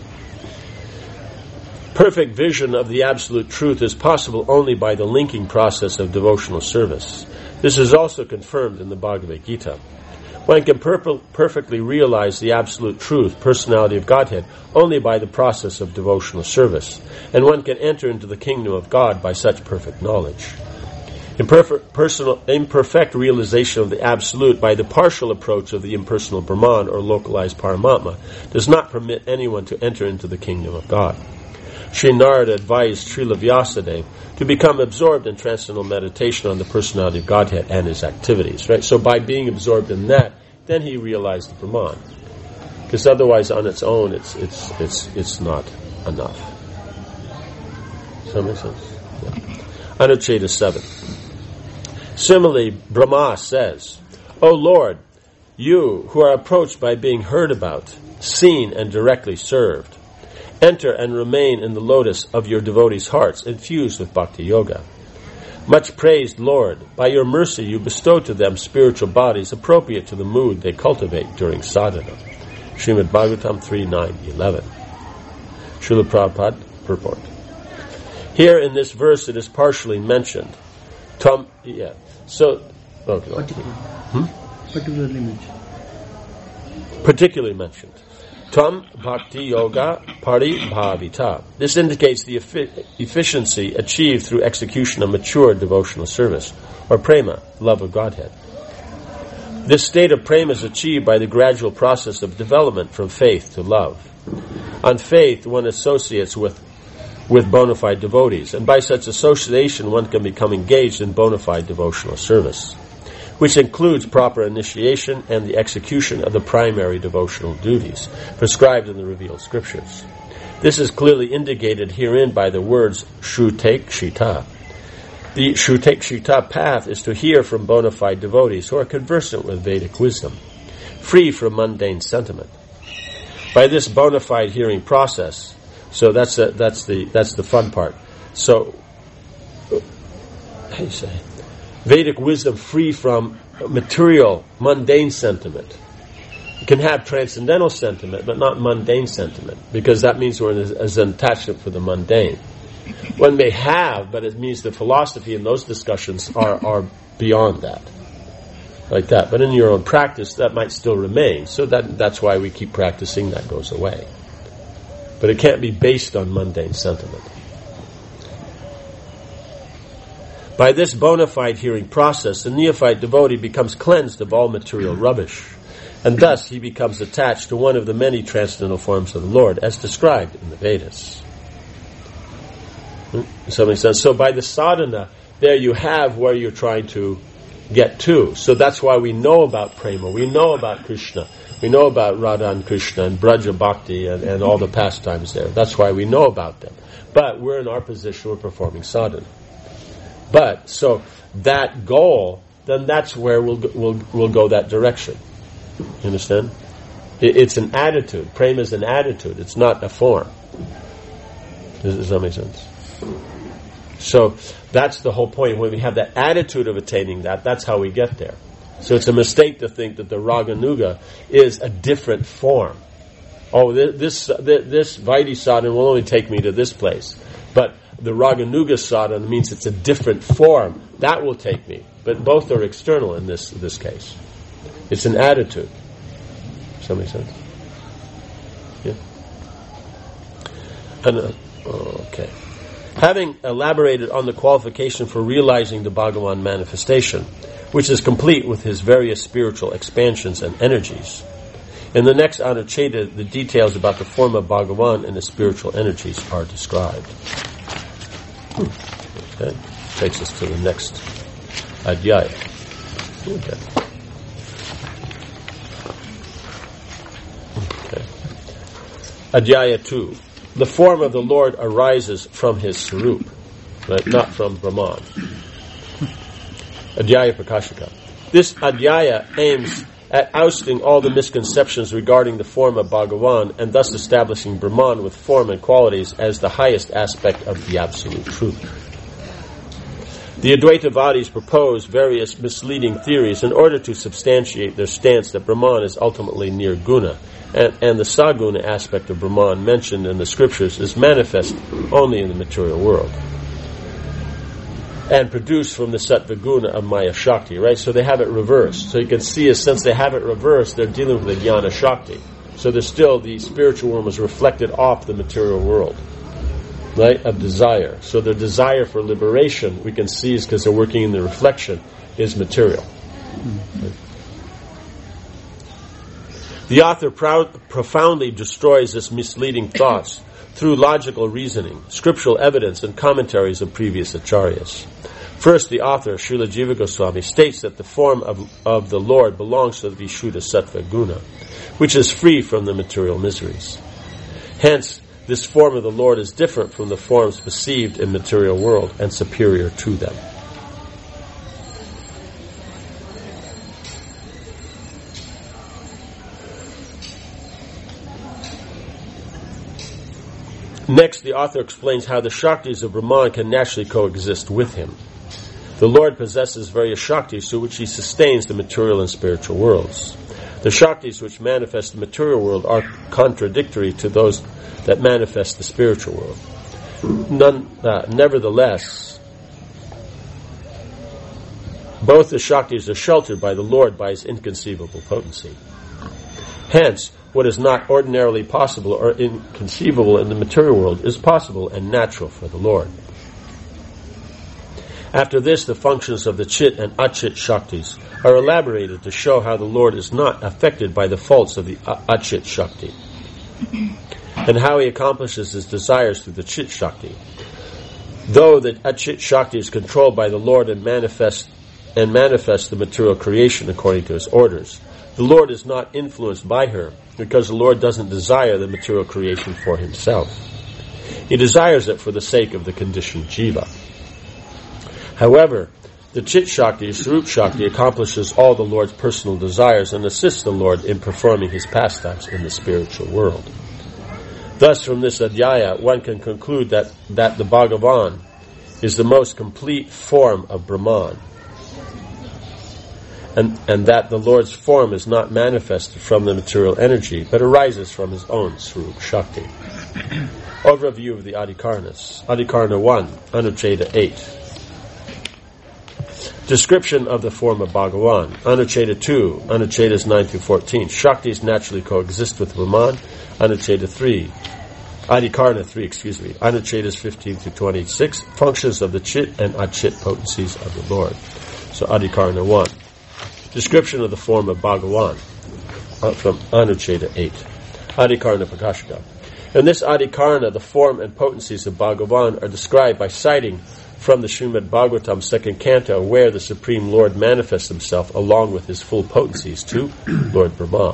Perfect vision of the absolute truth is possible only by the linking process of devotional service. This is also confirmed in the Bhagavad Gita. One can per- perfectly realize the absolute truth, personality of Godhead, only by the process of devotional service, and one can enter into the kingdom of God by such perfect knowledge. Imperfect, personal, imperfect realization of the absolute by the partial approach of the impersonal Brahman or localized Paramatma does not permit anyone to enter into the kingdom of God. Sri Narada advised Srila Vyasadeva to become absorbed in transcendental meditation on the personality of Godhead and his activities. Right. So by being absorbed in that, then he realized the Brahman. Because otherwise, on its own, it's it's it's it's not enough. Does that make sense? Yeah. Anucheta seven. Similarly, Brahma says, O Lord, you who are approached by being heard about, seen and directly served, enter and remain in the lotus of your devotees' hearts, infused with bhakti yoga. Much praised Lord, by your mercy you bestow to them spiritual bodies appropriate to the mood they cultivate during sadhana. Srimad Bhagavatam three nine eleven. Srila Prabhupada purport. Here in this verse it is partially mentioned. Tom, yeah. So, okay. Particularly, Hmm? particularly mentioned. Particularly mentioned. Tam bhakti yoga paribhavita. This indicates the efi- efficiency achieved through execution of mature devotional service, or prema, love of Godhead. This state of prema is achieved by the gradual process of development from faith to love. On faith, one associates with with bona fide devotees, and by such association one can become engaged in bona fide devotional service, which includes proper initiation and the execution of the primary devotional duties prescribed in the revealed scriptures. This is clearly indicated herein by the words Shrutekshita. The Shrutekshita path is to hear from bona fide devotees who are conversant with Vedic wisdom, free from mundane sentiment. By this bona fide hearing process, so that's a, that's the that's the fun part. So, how do you say? Vedic wisdom free from material, mundane sentiment. You can have transcendental sentiment, but not mundane sentiment, because that means we're in as an attachment for the mundane. One may have, but it means the philosophy in those discussions are, are beyond that. Like that. But in your own practice, that might still remain. So that that's why we keep practicing, that goes away. But it can't be based on mundane sentiment. By this bona fide hearing process, the neophyte devotee becomes cleansed of all material rubbish, and thus he becomes attached to one of the many transcendental forms of the Lord, as described in the Vedas. Does that make sense? So by the sadhana, there you have where you're trying to get to. So that's why we know about prema, we know about Krishna, we know about Radha and Krishna and Braja Bhakti and, and all the pastimes there. That's why we know about them. But we're in our position, we're performing sadhana. But, so, that goal, then that's where we'll we'll we'll go that direction. You understand? It, it's an attitude. Prema is an attitude. It's not a form. Does, does that make sense? So that's the whole point. When we have that attitude of attaining that, that's how we get there. So it's a mistake to think that the Raganuga is a different form. Oh, this this, this Vaidhi sadhana will only take me to this place. But the Raganuga sadhana means it's a different form. That will take me. But both are external in this this case. It's an attitude. Does that make sense? Yeah. And, uh, okay. Having elaborated on the qualification for realizing the Bhagavan manifestation, which is complete with his various spiritual expansions and energies, in the next Anucheta, the details about the form of Bhagavan and the spiritual energies are described. Okay. Takes us to the next Adhyaya. Okay. Okay. Adhyaya two. The form of the Lord arises from his Sarup, right? Not from Brahman. Adhyaya Prakashika. This Adhyaya aims at ousting all the misconceptions regarding the form of Bhagavan and thus establishing Brahman with form and qualities as the highest aspect of the absolute truth. The Advaitavadis propose various misleading theories in order to substantiate their stance that Brahman is ultimately nirguna, and, and the Saguna aspect of Brahman mentioned in the scriptures is manifest only in the material world and produced from the Sattva Guna of Maya Shakti, right? So they have it reversed. So you can see, since they have it reversed, they're dealing with the Jnana Shakti. So there's still, the spiritual world is reflected off the material world, right, of desire. So their desire for liberation, we can see, is because they're working in the reflection, is material. Mm-hmm. Right? The author proud, profoundly destroys this misleading thoughts through logical reasoning, scriptural evidence, and commentaries of previous acharyas. First, the author, Srila Jiva Goswami, states that the form of, of the Lord belongs to the Vishuddha Sattva Guna, which is free from the material miseries. Hence, this form of the Lord is different from the forms perceived in material world and superior to them. Next, the author explains how the Shaktis of Brahman can naturally coexist with him. The Lord possesses various Shaktis through which he sustains the material and spiritual worlds. The Shaktis which manifest the material world are contradictory to those that manifest the spiritual world. None, uh, nevertheless, both the Shaktis are sheltered by the Lord by his inconceivable potency. Hence, what is not ordinarily possible or inconceivable in the material world is possible and natural for the Lord. After this, the functions of the Chit and Achit Shaktis are elaborated to show how the Lord is not affected by the faults of the Achit Shakti, and how he accomplishes his desires through the Chit Shakti. Though the Achit Shakti is controlled by the Lord and manifest and manifests the material creation according to his orders, the Lord is not influenced by her, because the Lord doesn't desire the material creation for himself. He desires it for the sake of the conditioned jiva. However, the Chit Shakti, Sarup Shakti, accomplishes all the Lord's personal desires and assists the Lord in performing his pastimes in the spiritual world. Thus, from this Adhyaya, one can conclude that, that the Bhagavan is the most complete form of Brahman, and, and that the Lord's form is not manifested from the material energy, but arises from his own Sarup Shakti. Overview of the Adhikarnas. Adhikarna one, Anucheta eight. Description of the form of Bhagavan. Anucheta two, Anuchetas nine through fourteen. Shaktis naturally coexist with Brahman. Anucheta three, Adhikarna three, excuse me. Anuchetas fifteen through twenty-six. Functions of the Chit and Achit potencies of the Lord. So Adhikarna one. Description of the form of Bhagavan, uh, from Anucheta eight. Adhikarna Prakashika. In this Adhikarna, the form and potencies of Bhagavan are described by citing from the Srimad Bhagavatam second canto, where the Supreme Lord manifests himself along with his full potencies to Lord Brahma.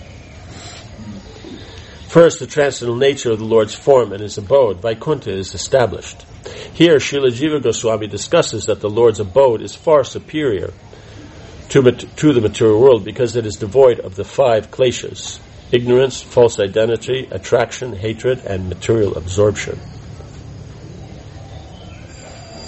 First, the transcendental nature of the Lord's form and his abode, Vaikuntha, is established. Here, Srila Jiva Goswami discusses that the Lord's abode is far superior to, to the material world because it is devoid of the five kleshas: ignorance, false identity, attraction, hatred, and material absorption.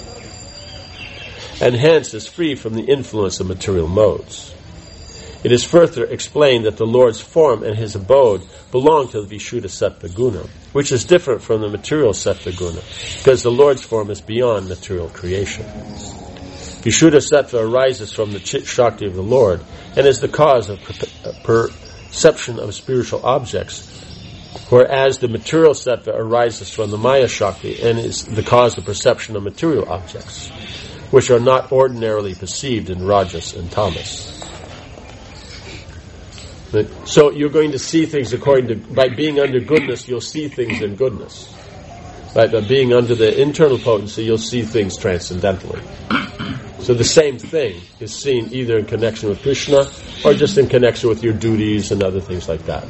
and hence is free from the influence of material modes. It is further explained that the Lord's form and his abode belong to the Vishuddha Sattva Guna, which is different from the material Sattva Guna, because the Lord's form is beyond material creation. Vishuddha Sattva arises from the Chit Shakti of the Lord and is the cause of per- perception of spiritual objects, whereas the material Sattva arises from the Maya Shakti and is the cause of perception of material objects, which are not ordinarily perceived in Rajas and Tamas. So you're going to see things according to, by being under goodness, you'll see things in goodness. Right? By being under the internal potency, you'll see things transcendentally. So the same thing is seen either in connection with Krishna or just in connection with your duties and other things like that.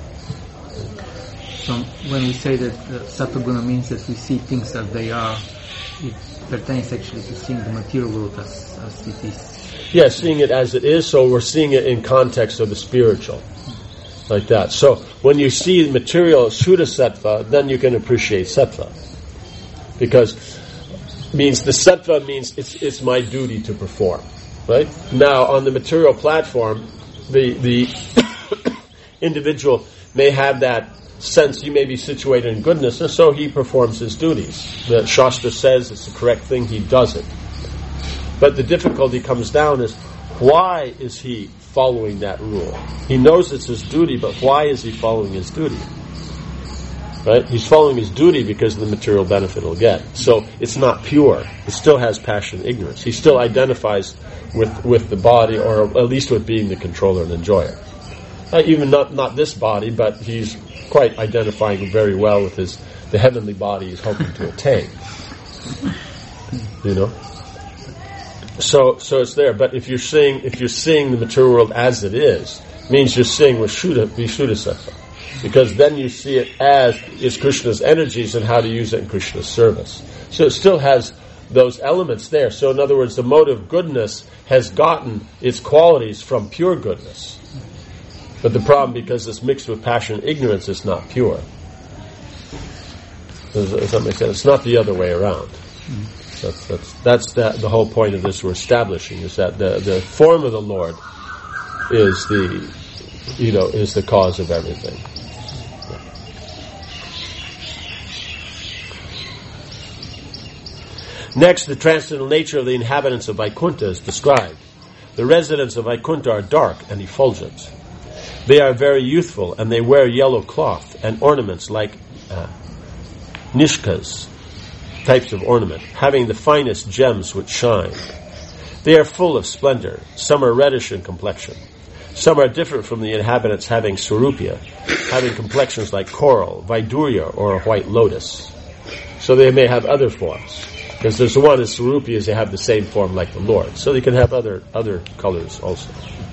So when we say that uh, Sattva Guna means that we see things as they are, it pertains actually to seeing the material world as, as it is. Yeah, seeing it as it is, so we're seeing it in context of the spiritual. Like that. So when you see material Shuddha Sattva, then you can appreciate Sattva. Because means the Sattva means it's it's my duty to perform. Right? Now on the material platform, the the individual may have that sense he may be situated in goodness, and so he performs his duties. The Shastra says it's the correct thing, he does it. But the difficulty comes down is, why is he following that rule? He knows it's his duty, but why is he following his duty? Right? He's following his duty because of the material benefit he'll get. So it's not pure. It still has passion and ignorance. He still identifies with, with the body, or at least with being the controller and enjoyer. Uh, even not, not this body, but he's quite identifying very well with his the heavenly body he's hoping to attain. You know? So, so it's there. But if you're seeing, if you're seeing the material world as it is, it means you're seeing with Shuddha, Vishuddha Sattva, because then you see it as is Krishna's energies and how to use it in Krishna's service. So it still has those elements there. So in other words, the mode of goodness has gotten its qualities from pure goodness. But the problem, because it's mixed with passion and ignorance, it's not pure. Does, does that make sense? It's not the other way around. That's that's that's that, the whole point of this we're establishing, is that the, the form of the Lord is the you know is the cause of everything. Next, the transcendental nature of the inhabitants of Vaikuntha is described. The residents of Vaikuntha are dark and effulgent. They are very youthful, and they wear yellow cloth and ornaments like uh, nishkas, types of ornament, having the finest gems which shine. They are full of splendor. Some are reddish in complexion. Some are different from the inhabitants, having sarupya, having complexions like coral, vaidurya, or a white lotus. So they may have other forms. Because there's the one is sarupya, is they have the same form like the Lord. So they can have other other colors also.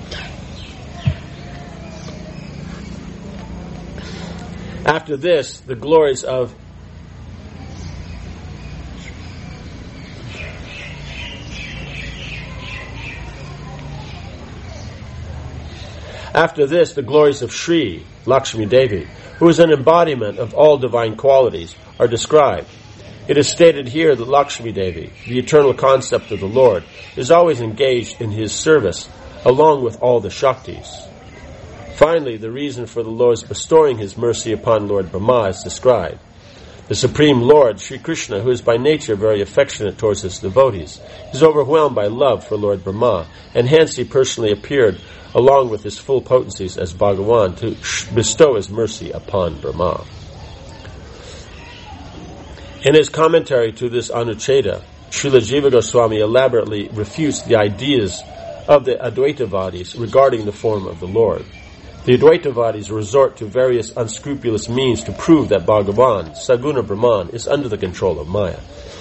After this, the glories of After this, the glories of Shri, Lakshmi Devi, who is an embodiment of all divine qualities, are described. It is stated here that Lakshmi Devi, the eternal concept of the Lord, is always engaged in his service, along with all the Shaktis. Finally, the reason for the Lord's bestowing his mercy upon Lord Brahma is described. The Supreme Lord, Sri Krishna, who is by nature very affectionate towards his devotees, is overwhelmed by love for Lord Brahma, and hence he personally appeared along with his full potencies as Bhagavan to bestow his mercy upon Brahma. In his commentary to this Anucheda, Srila Jiva Goswami elaborately refutes the ideas of the Advaitavadis regarding the form of the Lord. The Advaitavadis resort to various unscrupulous means to prove that Bhagavan, Saguna Brahman, is under the control of Maya.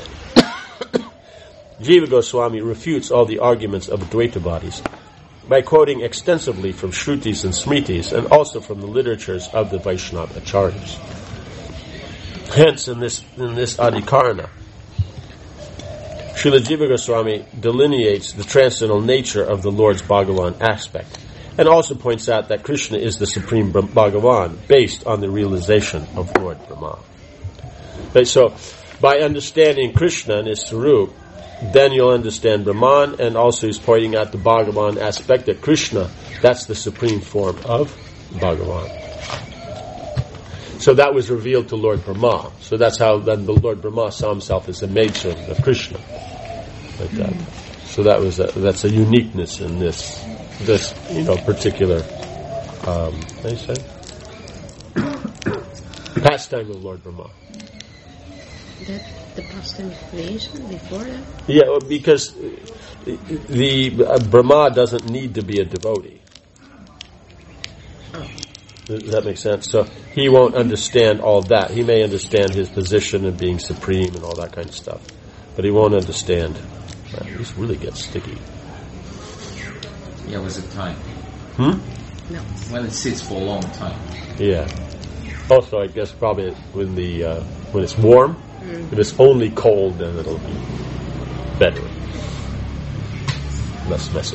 Jiva Goswami refutes all the arguments of Advaitavadis by quoting extensively from Shrutis and Smritis, and also from the literatures of the Vaishnava Acharyas. Hence, in this in this Adhikarana, Srila Jiva Goswami delineates the transcendental nature of the Lord's Bhagavan aspect, and also points out that Krishna is the supreme Bhagavan, based on the realization of Lord Brahma. Okay, so, by understanding Krishna and his Sarup, then you'll understand Brahman, and also he's pointing out the Bhagavan aspect that Krishna, that's the supreme form of Bhagavan. So that was revealed to Lord Brahma. So that's how then the Lord Brahma saw himself as a maidservant of Krishna. Like that. So that was a, that's a uniqueness in this this you know particular um, how do you say pastime of Lord Brahma. That the pastime of creation before that? Yeah, well, because the uh, Brahma doesn't need to be a devotee. Oh. Does that make sense? So he won't understand all that. He may understand his position and being supreme and all that kind of stuff, but he won't understand. Man, this really gets sticky. Yeah, with the time. Hmm? No. When it sits for a long time. Yeah. Also, I guess probably when the uh, when it's warm. Mm. If it's only cold, then it'll be better, less messy.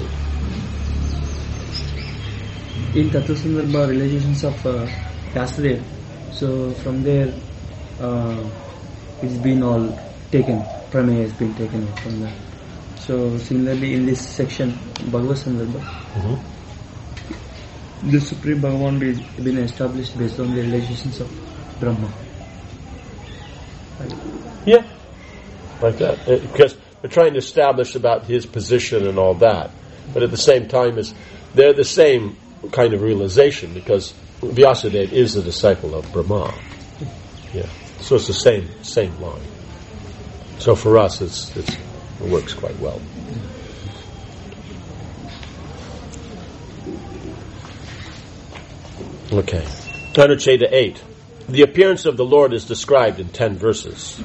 In Tattva realizations of uh, Vyasadeva, so from there uh, it's been all taken, Prameya has been taken from there. So similarly in this section, Bhagavad Sandarbha, mm-hmm. the Supreme Bhagavan is been established based on the realizations of Brahma. Yeah, like that. It, because we're trying to establish about his position and all that, but at the same time, is they're the same kind of realization because Vyasadeva is a disciple of Brahma. Yeah, so it's the same same line. So for us, it's, it's it works quite well. Okay, Anucheta eight. The appearance of the Lord is described in ten verses.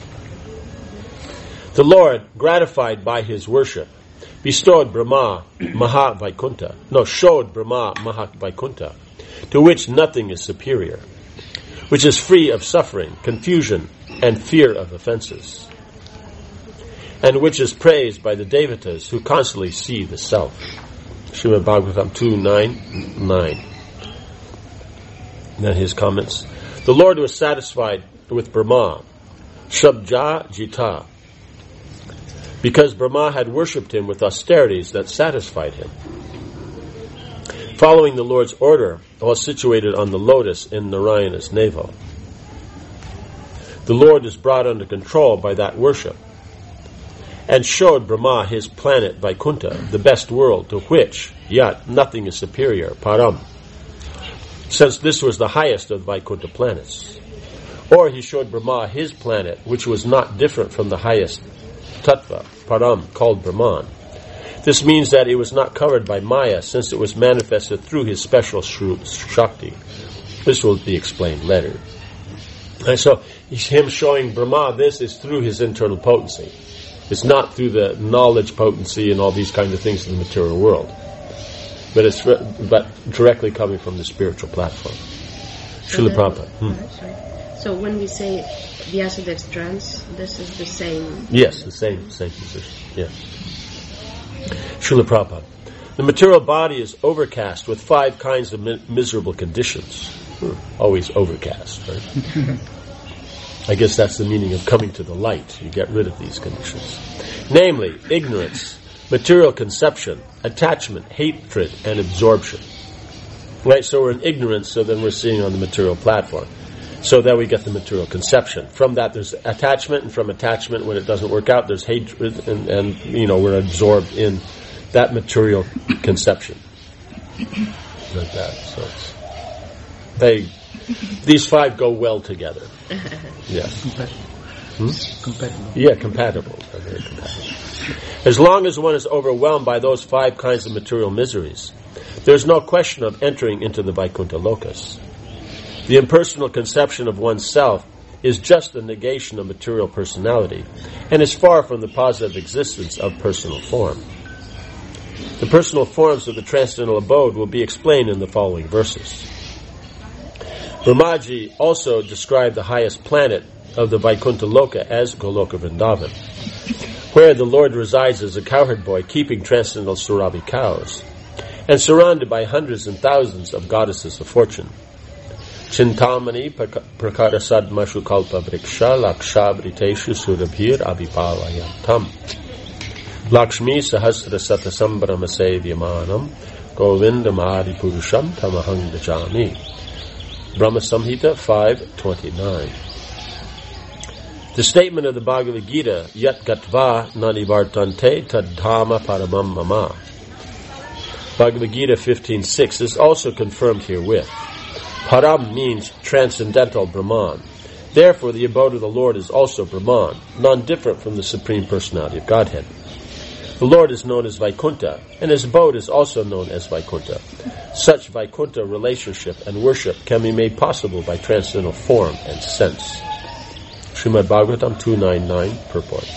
The Lord, gratified by his worship, bestowed Brahma Maha Vaikunta, no, showed Brahma Maha Vaikunta, to which nothing is superior, which is free of suffering, confusion, and fear of offenses, and which is praised by the Devatas who constantly see the Self. Srimad Bhagavatam two nine nine. Then his comments. The Lord was satisfied with Brahma, Shabja Jita, because Brahma had worshipped him with austerities that satisfied him. Following the Lord's order, was situated on the lotus in Narayana's navel. The Lord is brought under control by that worship, and showed Brahma his planet Vaikuntha, the best world, to which yet nothing is superior, Param, since this was the highest of the Vaikuntha planets. Or he showed Brahma his planet, which was not different from the highest Tattva, Param, called Brahman. This means that it was not covered by Maya, since it was manifested through his special Shakti. This will be explained later. And so, him showing Brahma this is through his internal potency. It's not through the knowledge potency and all these kinds of things in the material world. But it's but directly coming from the spiritual platform. So Srila Prabhupada. Hmm. Right, so when we say Vyasadev's trance, this is the same... Yes, the same same position. Yes. Srila Prabhupada. The material body is overcast with five kinds of mi- miserable conditions. Hmm. Always overcast, right? I guess that's the meaning of coming to the light. You get rid of these conditions. Namely, ignorance, material conception, attachment, hatred, and absorption. Right, so we're in ignorance, so then we're seeing on the material platform. So then we get the material conception. From that there's attachment, and from attachment, when it doesn't work out, there's hatred, and, and you know, we're absorbed in that material conception. Like that. So it's, they, these five go well together. Yes. Compatible. Hmm? Compatible. Yeah, compatible. They're very compatible. As long as one is overwhelmed by those five kinds of material miseries, there is no question of entering into the Vaikuntha Lokas. The impersonal conception of oneself is just the negation of material personality, and is far from the positive existence of personal form. The personal forms of the transcendental abode will be explained in the following verses. Brahmaji also described the highest planet of the Vaikuntha Loka as Goloka Vrindavan, where the Lord resides as a cowherd boy keeping transcendental Surabi cows, and surrounded by hundreds and thousands of goddesses of fortune. Chintamani prakarasad mashukalpa vriksha lakshabriteshu surabhir abhipalayantam. Lakshmi Sahasra Satasambhrama Sevyamanam Govindam Adi Purusham Tamahang Bhajami. Brahma Samhita five twenty-nine. The statement of the Bhagavad Gita, Yat Gatva Nanivartante Tadhama Paramam Mama. Bhagavad Gita fifteen six is also confirmed herewith. Param means transcendental Brahman. Therefore, the abode of the Lord is also Brahman, non-different from the Supreme Personality of Godhead. The Lord is known as Vaikuntha, and his abode is also known as Vaikuntha. Such Vaikuntha relationship and worship can be made possible by transcendental form and sense. Srimad Bhagavatam two ninety-nine, purport.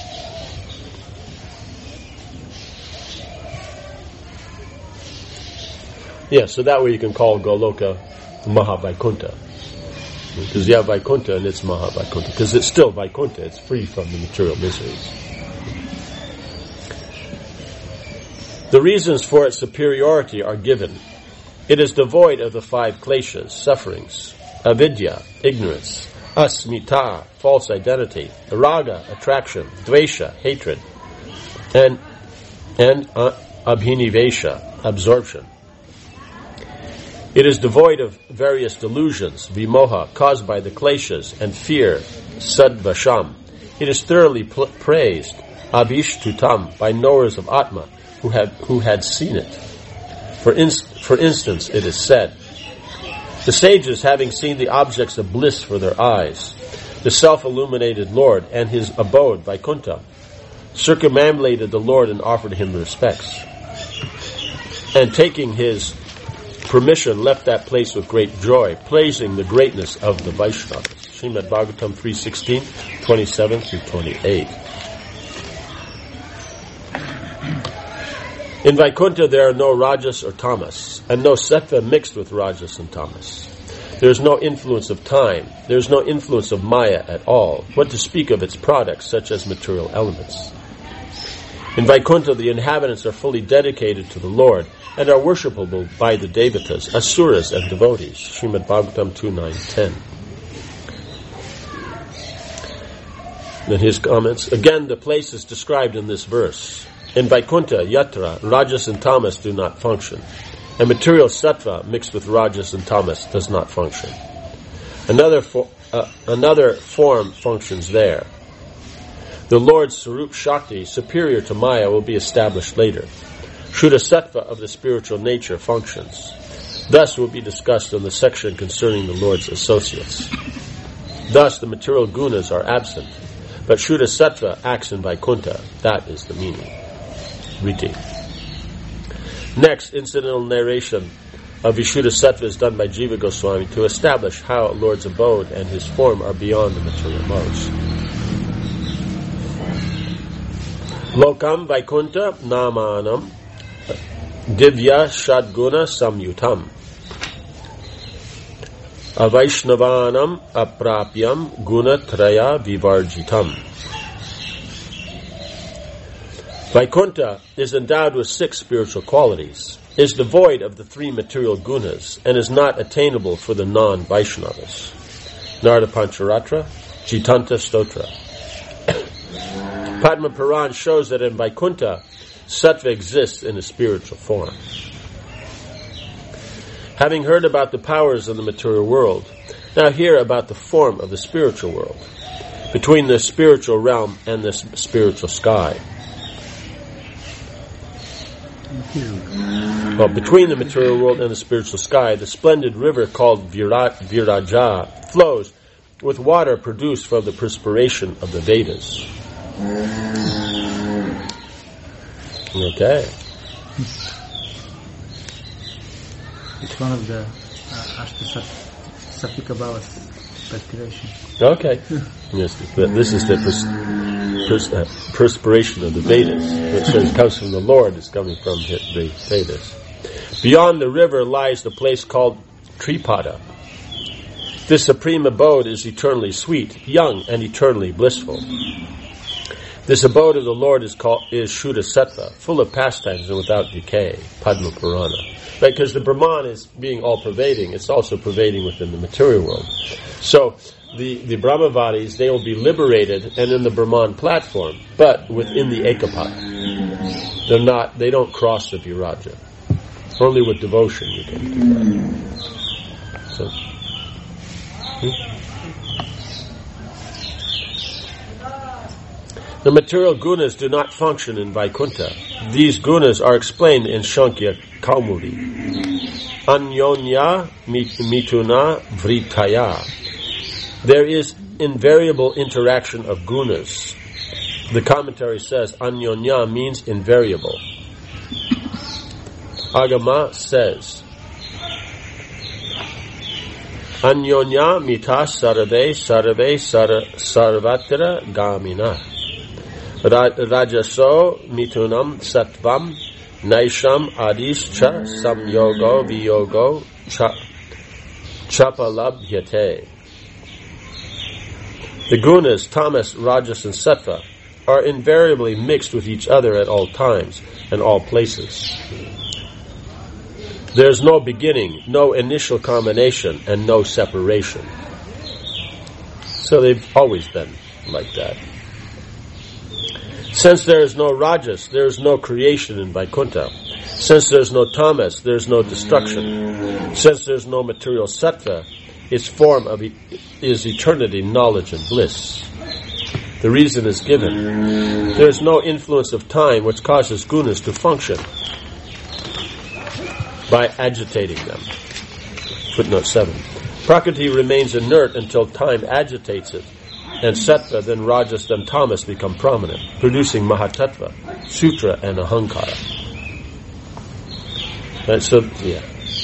Yeah, so that way you can call Goloka Mahavaikuntha. Because you have Vaikuntha and it's Mahavaikuntha. Because it's still Vaikuntha, it's free from the material miseries. The reasons for its superiority are given. It is devoid of the five kleshas, sufferings, avidya, ignorance, asmita, false identity, raga, attraction, dvesha, hatred, and and uh, abhinivesha, absorption. It is devoid of various delusions, vimoha, caused by the kleshas, and fear, sadvasham. It is thoroughly pl- praised, abhishtutam, by knowers of Atma, who had who had seen it. For inst- for instance, it is said, the sages, having seen the objects of bliss for their eyes, the self-illuminated Lord and his abode, Vaikuntha, circumambulated the Lord and offered him respects. And taking his permission, left that place with great joy, praising the greatness of the Vaishnavas. Srimad Bhagavatam three sixteen, twenty-seven through twenty-eight. In Vaikuntha there are no rajas or tamas, and no sattva mixed with rajas and tamas. There is no influence of time. There is no influence of maya at all, what to speak of its products, such as material elements. In Vaikuntha the inhabitants are fully dedicated to the Lord, and are worshipable by the devatas, asuras, and devotees. Srimad Bhagavatam two nine ten. Then his comments. Again, the place is described in this verse. In Vaikuntha, yatra, rajas and tamas do not function, and material sattva mixed with rajas and tamas does not function. Another fo- uh, another form functions there. The Lord's Sarup Shakti, superior to Maya, will be established later. Shuddha sattva of the spiritual nature functions. Thus will be discussed in the section concerning the Lord's associates. Thus the material gunas are absent, but Shuddha sattva acts in Vaikuntha. That is the meaning. Riti. Next, incidental narration of Vishuddha sattva is done by Jiva Goswami to establish how Lord's abode and his form are beyond the material modes. Lokam Vaikuntha Namanam Divya Shadguna Samyutam Avaishnavanam Aprapyam Guna Traya Vivarjitam. Vaikuntha is endowed with six spiritual qualities, is devoid of the three material gunas, and is not attainable for the non-Vaishnavas. Narada Pancharatra, Jitanta Stotra. Padma Puran shows that in Vaikuntha, sattva exists in a spiritual form. Having heard about the powers of the material world, now hear about the form of the spiritual world, between the spiritual realm and the spiritual sky. Well, between the material world and the spiritual sky, the splendid river called Vira- Viraja flows with water produced from the perspiration of the Vedas. Okay. It's one of the uh, Ashtasattvika Bhavas perspiration. Okay. Yes, this is the pers- pers- uh, perspiration of the Vedas. It says it comes from the Lord, it's coming from the Vedas. Beyond the river lies the place called Tripada. This supreme abode is eternally sweet, young, and eternally blissful. This abode of the Lord is called is Shuddha Sattva, full of pastimes and without decay, Padma Purana. Right, because the Brahman is being all-pervading, it's also pervading within the material world. So, the, the Brahmavadis, they will be liberated and in the Brahman platform, but within the Ekapad. They're not, they don't cross the viraja. Only with devotion you can do that. So, hmm? The material gunas do not function in Vaikuntha. These gunas are explained in Shankya Kaumudi. Anyonya mituna vritaya. There is invariable interaction of gunas. The commentary says anyonya means invariable. Agama says anyonya mita sarve sarve sar, sarvatra gamina. Rajaso mitunam sattvam naisham adis cha samyogo viyogo cha, chapalabhyate. The gunas, tamas, rajas, and sattva are invariably mixed with each other at all times and all places. There is no beginning, no initial combination, and no separation. So they've always been like that. Since there is no rajas, there is no creation in Vaikuntha. Since there is no tamas, there is no destruction. Since there is no material sattva, its form of e- is eternity, knowledge, and bliss. The reason is given. There is no influence of time which causes gunas to function by agitating them. Footnote seven. Prakriti remains inert until time agitates it, and sattva, then rajas, then tamas become prominent, producing mahatattva, sutra, and ahankara. And so, yeah.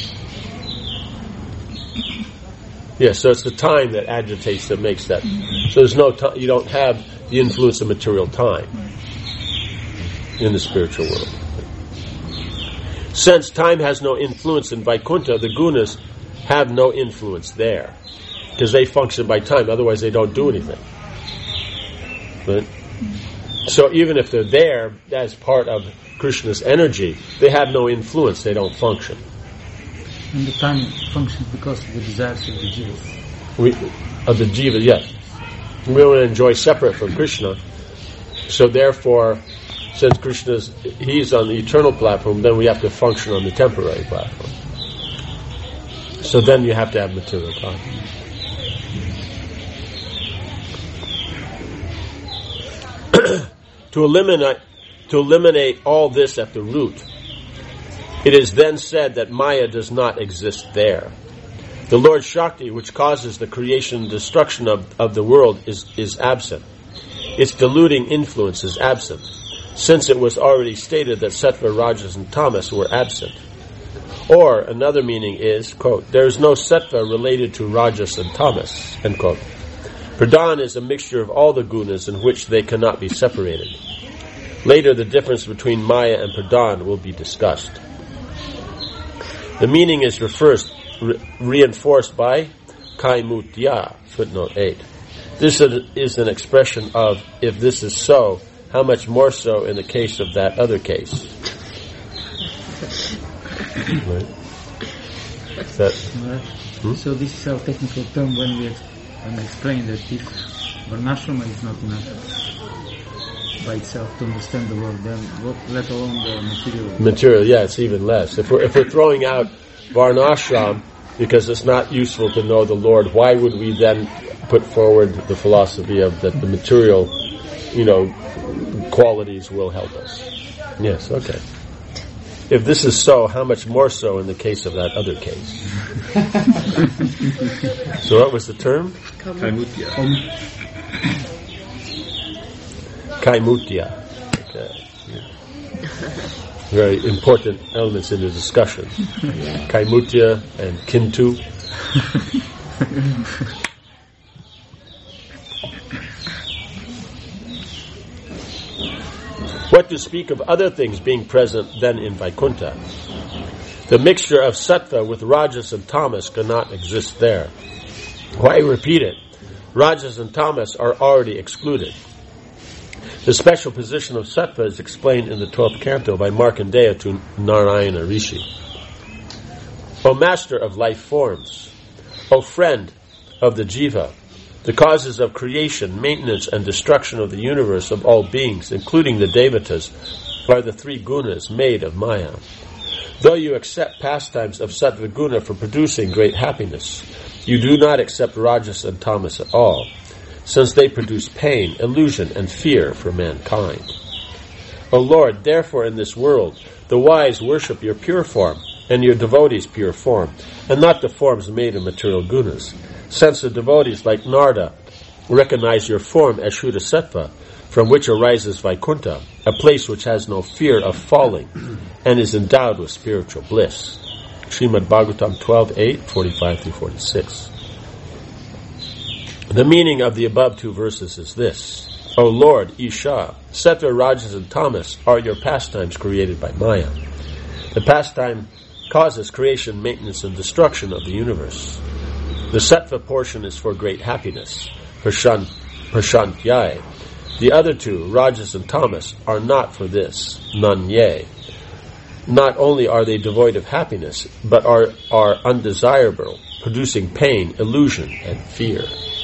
Yeah, so it's the time that agitates that makes that. So there's no time, you don't have the influence of material time in the spiritual world. Since time has no influence in Vaikuntha, the gunas have no influence there, because they function by time, otherwise they don't do anything. Right? So even if they're there as part of Krishna's energy, they have no influence, they don't function. And the time functions because of the desires of the jivas. We, of the jiva, yes. We want to enjoy separate from Krishna, so therefore, since Krishna's, he's on the eternal platform, then we have to function on the temporary platform. So then you have to have material time. to eliminate to eliminate all this at the root, it is then said that Maya does not exist there. The Lord Shakti, which causes the creation and destruction of, of the world, is, is absent. Its deluding influence is absent, since it was already stated that Sattva, Rajas, and Tamas were absent. Or, another meaning is, quote, there is no Sattva related to Rajas and Tamas, end quote. Pradhan is a mixture of all the gunas in which they cannot be separated. Later, the difference between Maya and Pradhan will be discussed. The meaning is reversed, re- reinforced by Kaimutya, footnote eight. This is an expression of, if this is so, how much more so in the case of that other case. Right. That, hmm? So this is our technical term when we, ex- when we explain that if Varnashrama is not enough by itself to understand the world, then what, let alone the material. Material, yeah, it's even less. If we're, if we're throwing out Varnashram because it's not useful to know the Lord, why would we then put forward the philosophy of that the material, you know, qualities will help us? Yes, okay. If this is so, how much more so in the case of that other case? So what was the term? Kaimutya. Kaimutya. Okay. Yeah. Very important elements in the discussion. Kaimutya and Kintu. What to speak of other things being present then in Vaikuntha? The mixture of sattva with rajas and tamas cannot exist there. Why repeat it? Rajas and tamas are already excluded. The special position of sattva is explained in the twelfth canto by Markandeya to Narayana Rishi. O master of life forms, O friend of the jiva, the causes of creation, maintenance, and destruction of the universe of all beings, including the devatas, are the three gunas made of Maya. Though you accept pastimes of Sattva Guna for producing great happiness, you do not accept Rajas and Tamas at all, since they produce pain, illusion, and fear for mankind. O Lord, therefore in this world, the wise worship your pure form, and your devotees' pure form, and not the forms made of material gunas, since the devotees like Narada recognize your form as Shuddha Sattva, from which arises Vaikuntha, a place which has no fear of falling, and is endowed with spiritual bliss. Srimad Bhagavatam twelve eight, forty-five through forty-six. The meaning of the above two verses is this: O Lord, Isha, Sattva, Rajas, and Tamas are your pastimes created by Maya. The pastime causes creation, maintenance, and destruction of the universe. The Sattva portion is for great happiness, Prashant, Prashantyai. The other two, Rajas and Tamas, are not for this, Nanye. Not only are they devoid of happiness, but are, are undesirable, producing pain, illusion, and fear.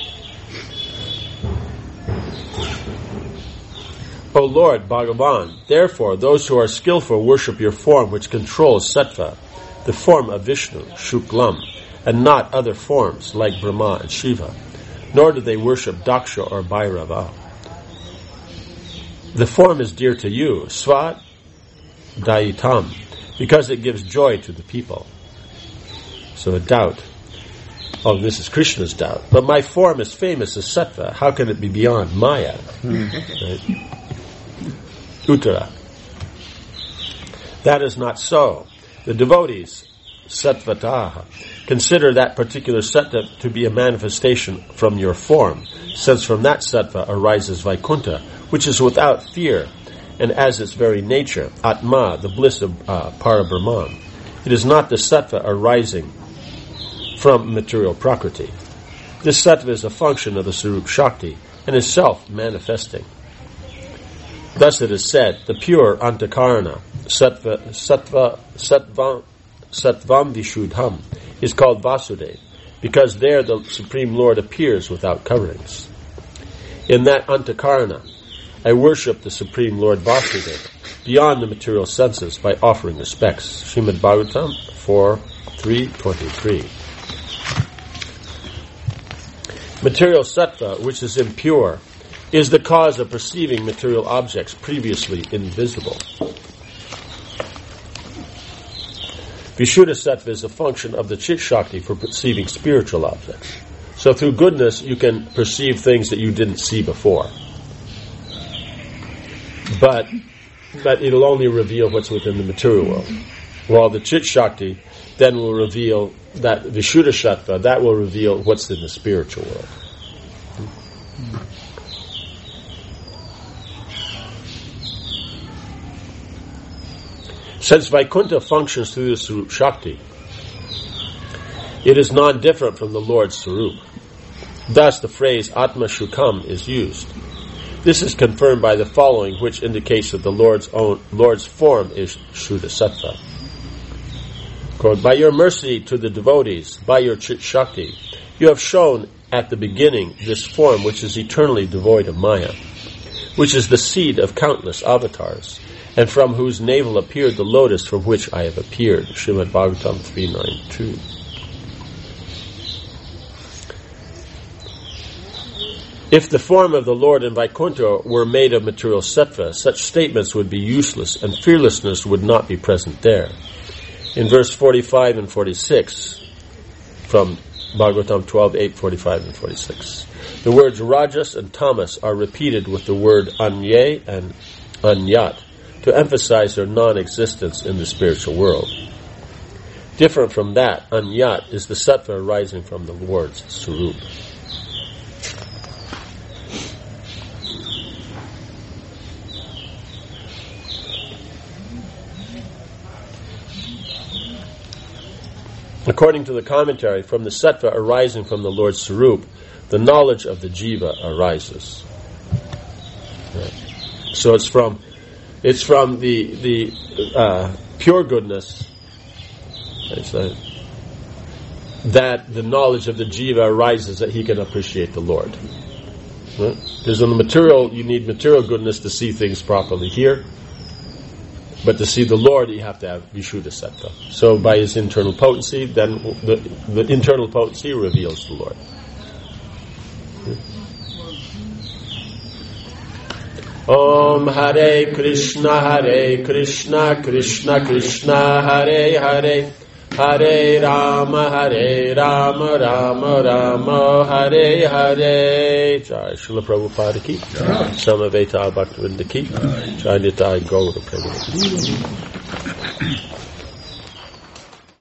O Lord, Bhagavan, therefore those who are skillful worship your form which controls Sattva, the form of Vishnu, Shuklam, and not other forms like Brahma and Shiva, nor do they worship Daksha or Bhairava. The form is dear to you, Svat Dayitam, because it gives joy to the people. So a doubt. Oh, this is Krishna's doubt. But my form is famous as Sattva. How can it be beyond Maya? Right? Uttara. That is not so. The devotees, Sattvataha, consider that particular Sattva to be a manifestation from your form, since from that Sattva arises Vaikuntha, which is without fear, and as its very nature, Atma, the bliss of uh, Parabrahman. It is not the Sattva arising from material Prakriti. This Sattva is a function of the Sarup Shakti, and is self-manifesting. Thus it is said, the pure Antakarana, Sattva, Sattva, Sattvam, Sattvam Vishuddham, is called Vasudev, because there the Supreme Lord appears without coverings. In that Antakarana, I worship the Supreme Lord Vasudeva beyond the material senses by offering respects. Srimad Bhagavatam four three twenty-three. Material Sattva, which is impure, is the cause of perceiving material objects previously invisible. Vishuddha Sattva is a function of the Chit Shakti for perceiving spiritual objects. So through goodness you can perceive things that you didn't see before. But but it'll only reveal what's within the material world. While the Chit Shakti then will reveal that Vishuddha Sattva, that will reveal what's in the spiritual world. Since Vaikuntha functions through the Sarup Shakti, it is non-different from the Lord's Sarup. Thus the phrase Atma Shukam is used. This is confirmed by the following, which indicates that the Lord's own Lord's form is Shuddha Sattva. Quote, by your mercy to the devotees, by your Chit Shakti, you have shown at the beginning this form which is eternally devoid of Maya, which is the seed of countless avatars, and from whose navel appeared the lotus from which I have appeared. Srimad Bhagavatam three ninety-two. If the form of the Lord in Vaikuntha were made of material sattva, such statements would be useless, and fearlessness would not be present there. In verse forty-five and forty-six, from Bhagavatam twelve eight, forty-five and forty-six, the words Rajas and Tamas are repeated with the word Anye and Anyat to emphasize their non-existence in the spiritual world. Different from that, Anyat is the sattva arising from the Lord's Sarup. According to the commentary, from the sattva arising from the Lord's Sarup, the knowledge of the jiva arises. Right. So it's from it's from the the uh, pure goodness uh, that the knowledge of the jiva arises, that he can appreciate the Lord. Right? Because in the material, you need material goodness to see things properly here. But to see the Lord, you have to have Vishuddha Sattva. So by his internal potency, then the, the internal potency reveals the Lord. Om Hare Krishna, Hare Krishna, Krishna Krishna, Hare Hare, Hare Rama, Hare Rama, Rama Rama, Hare Hare. Jai Srila Prabhupada ki, Samaveta Bhaktivinoda ki, Jai Nitai Gaura Prabhupada.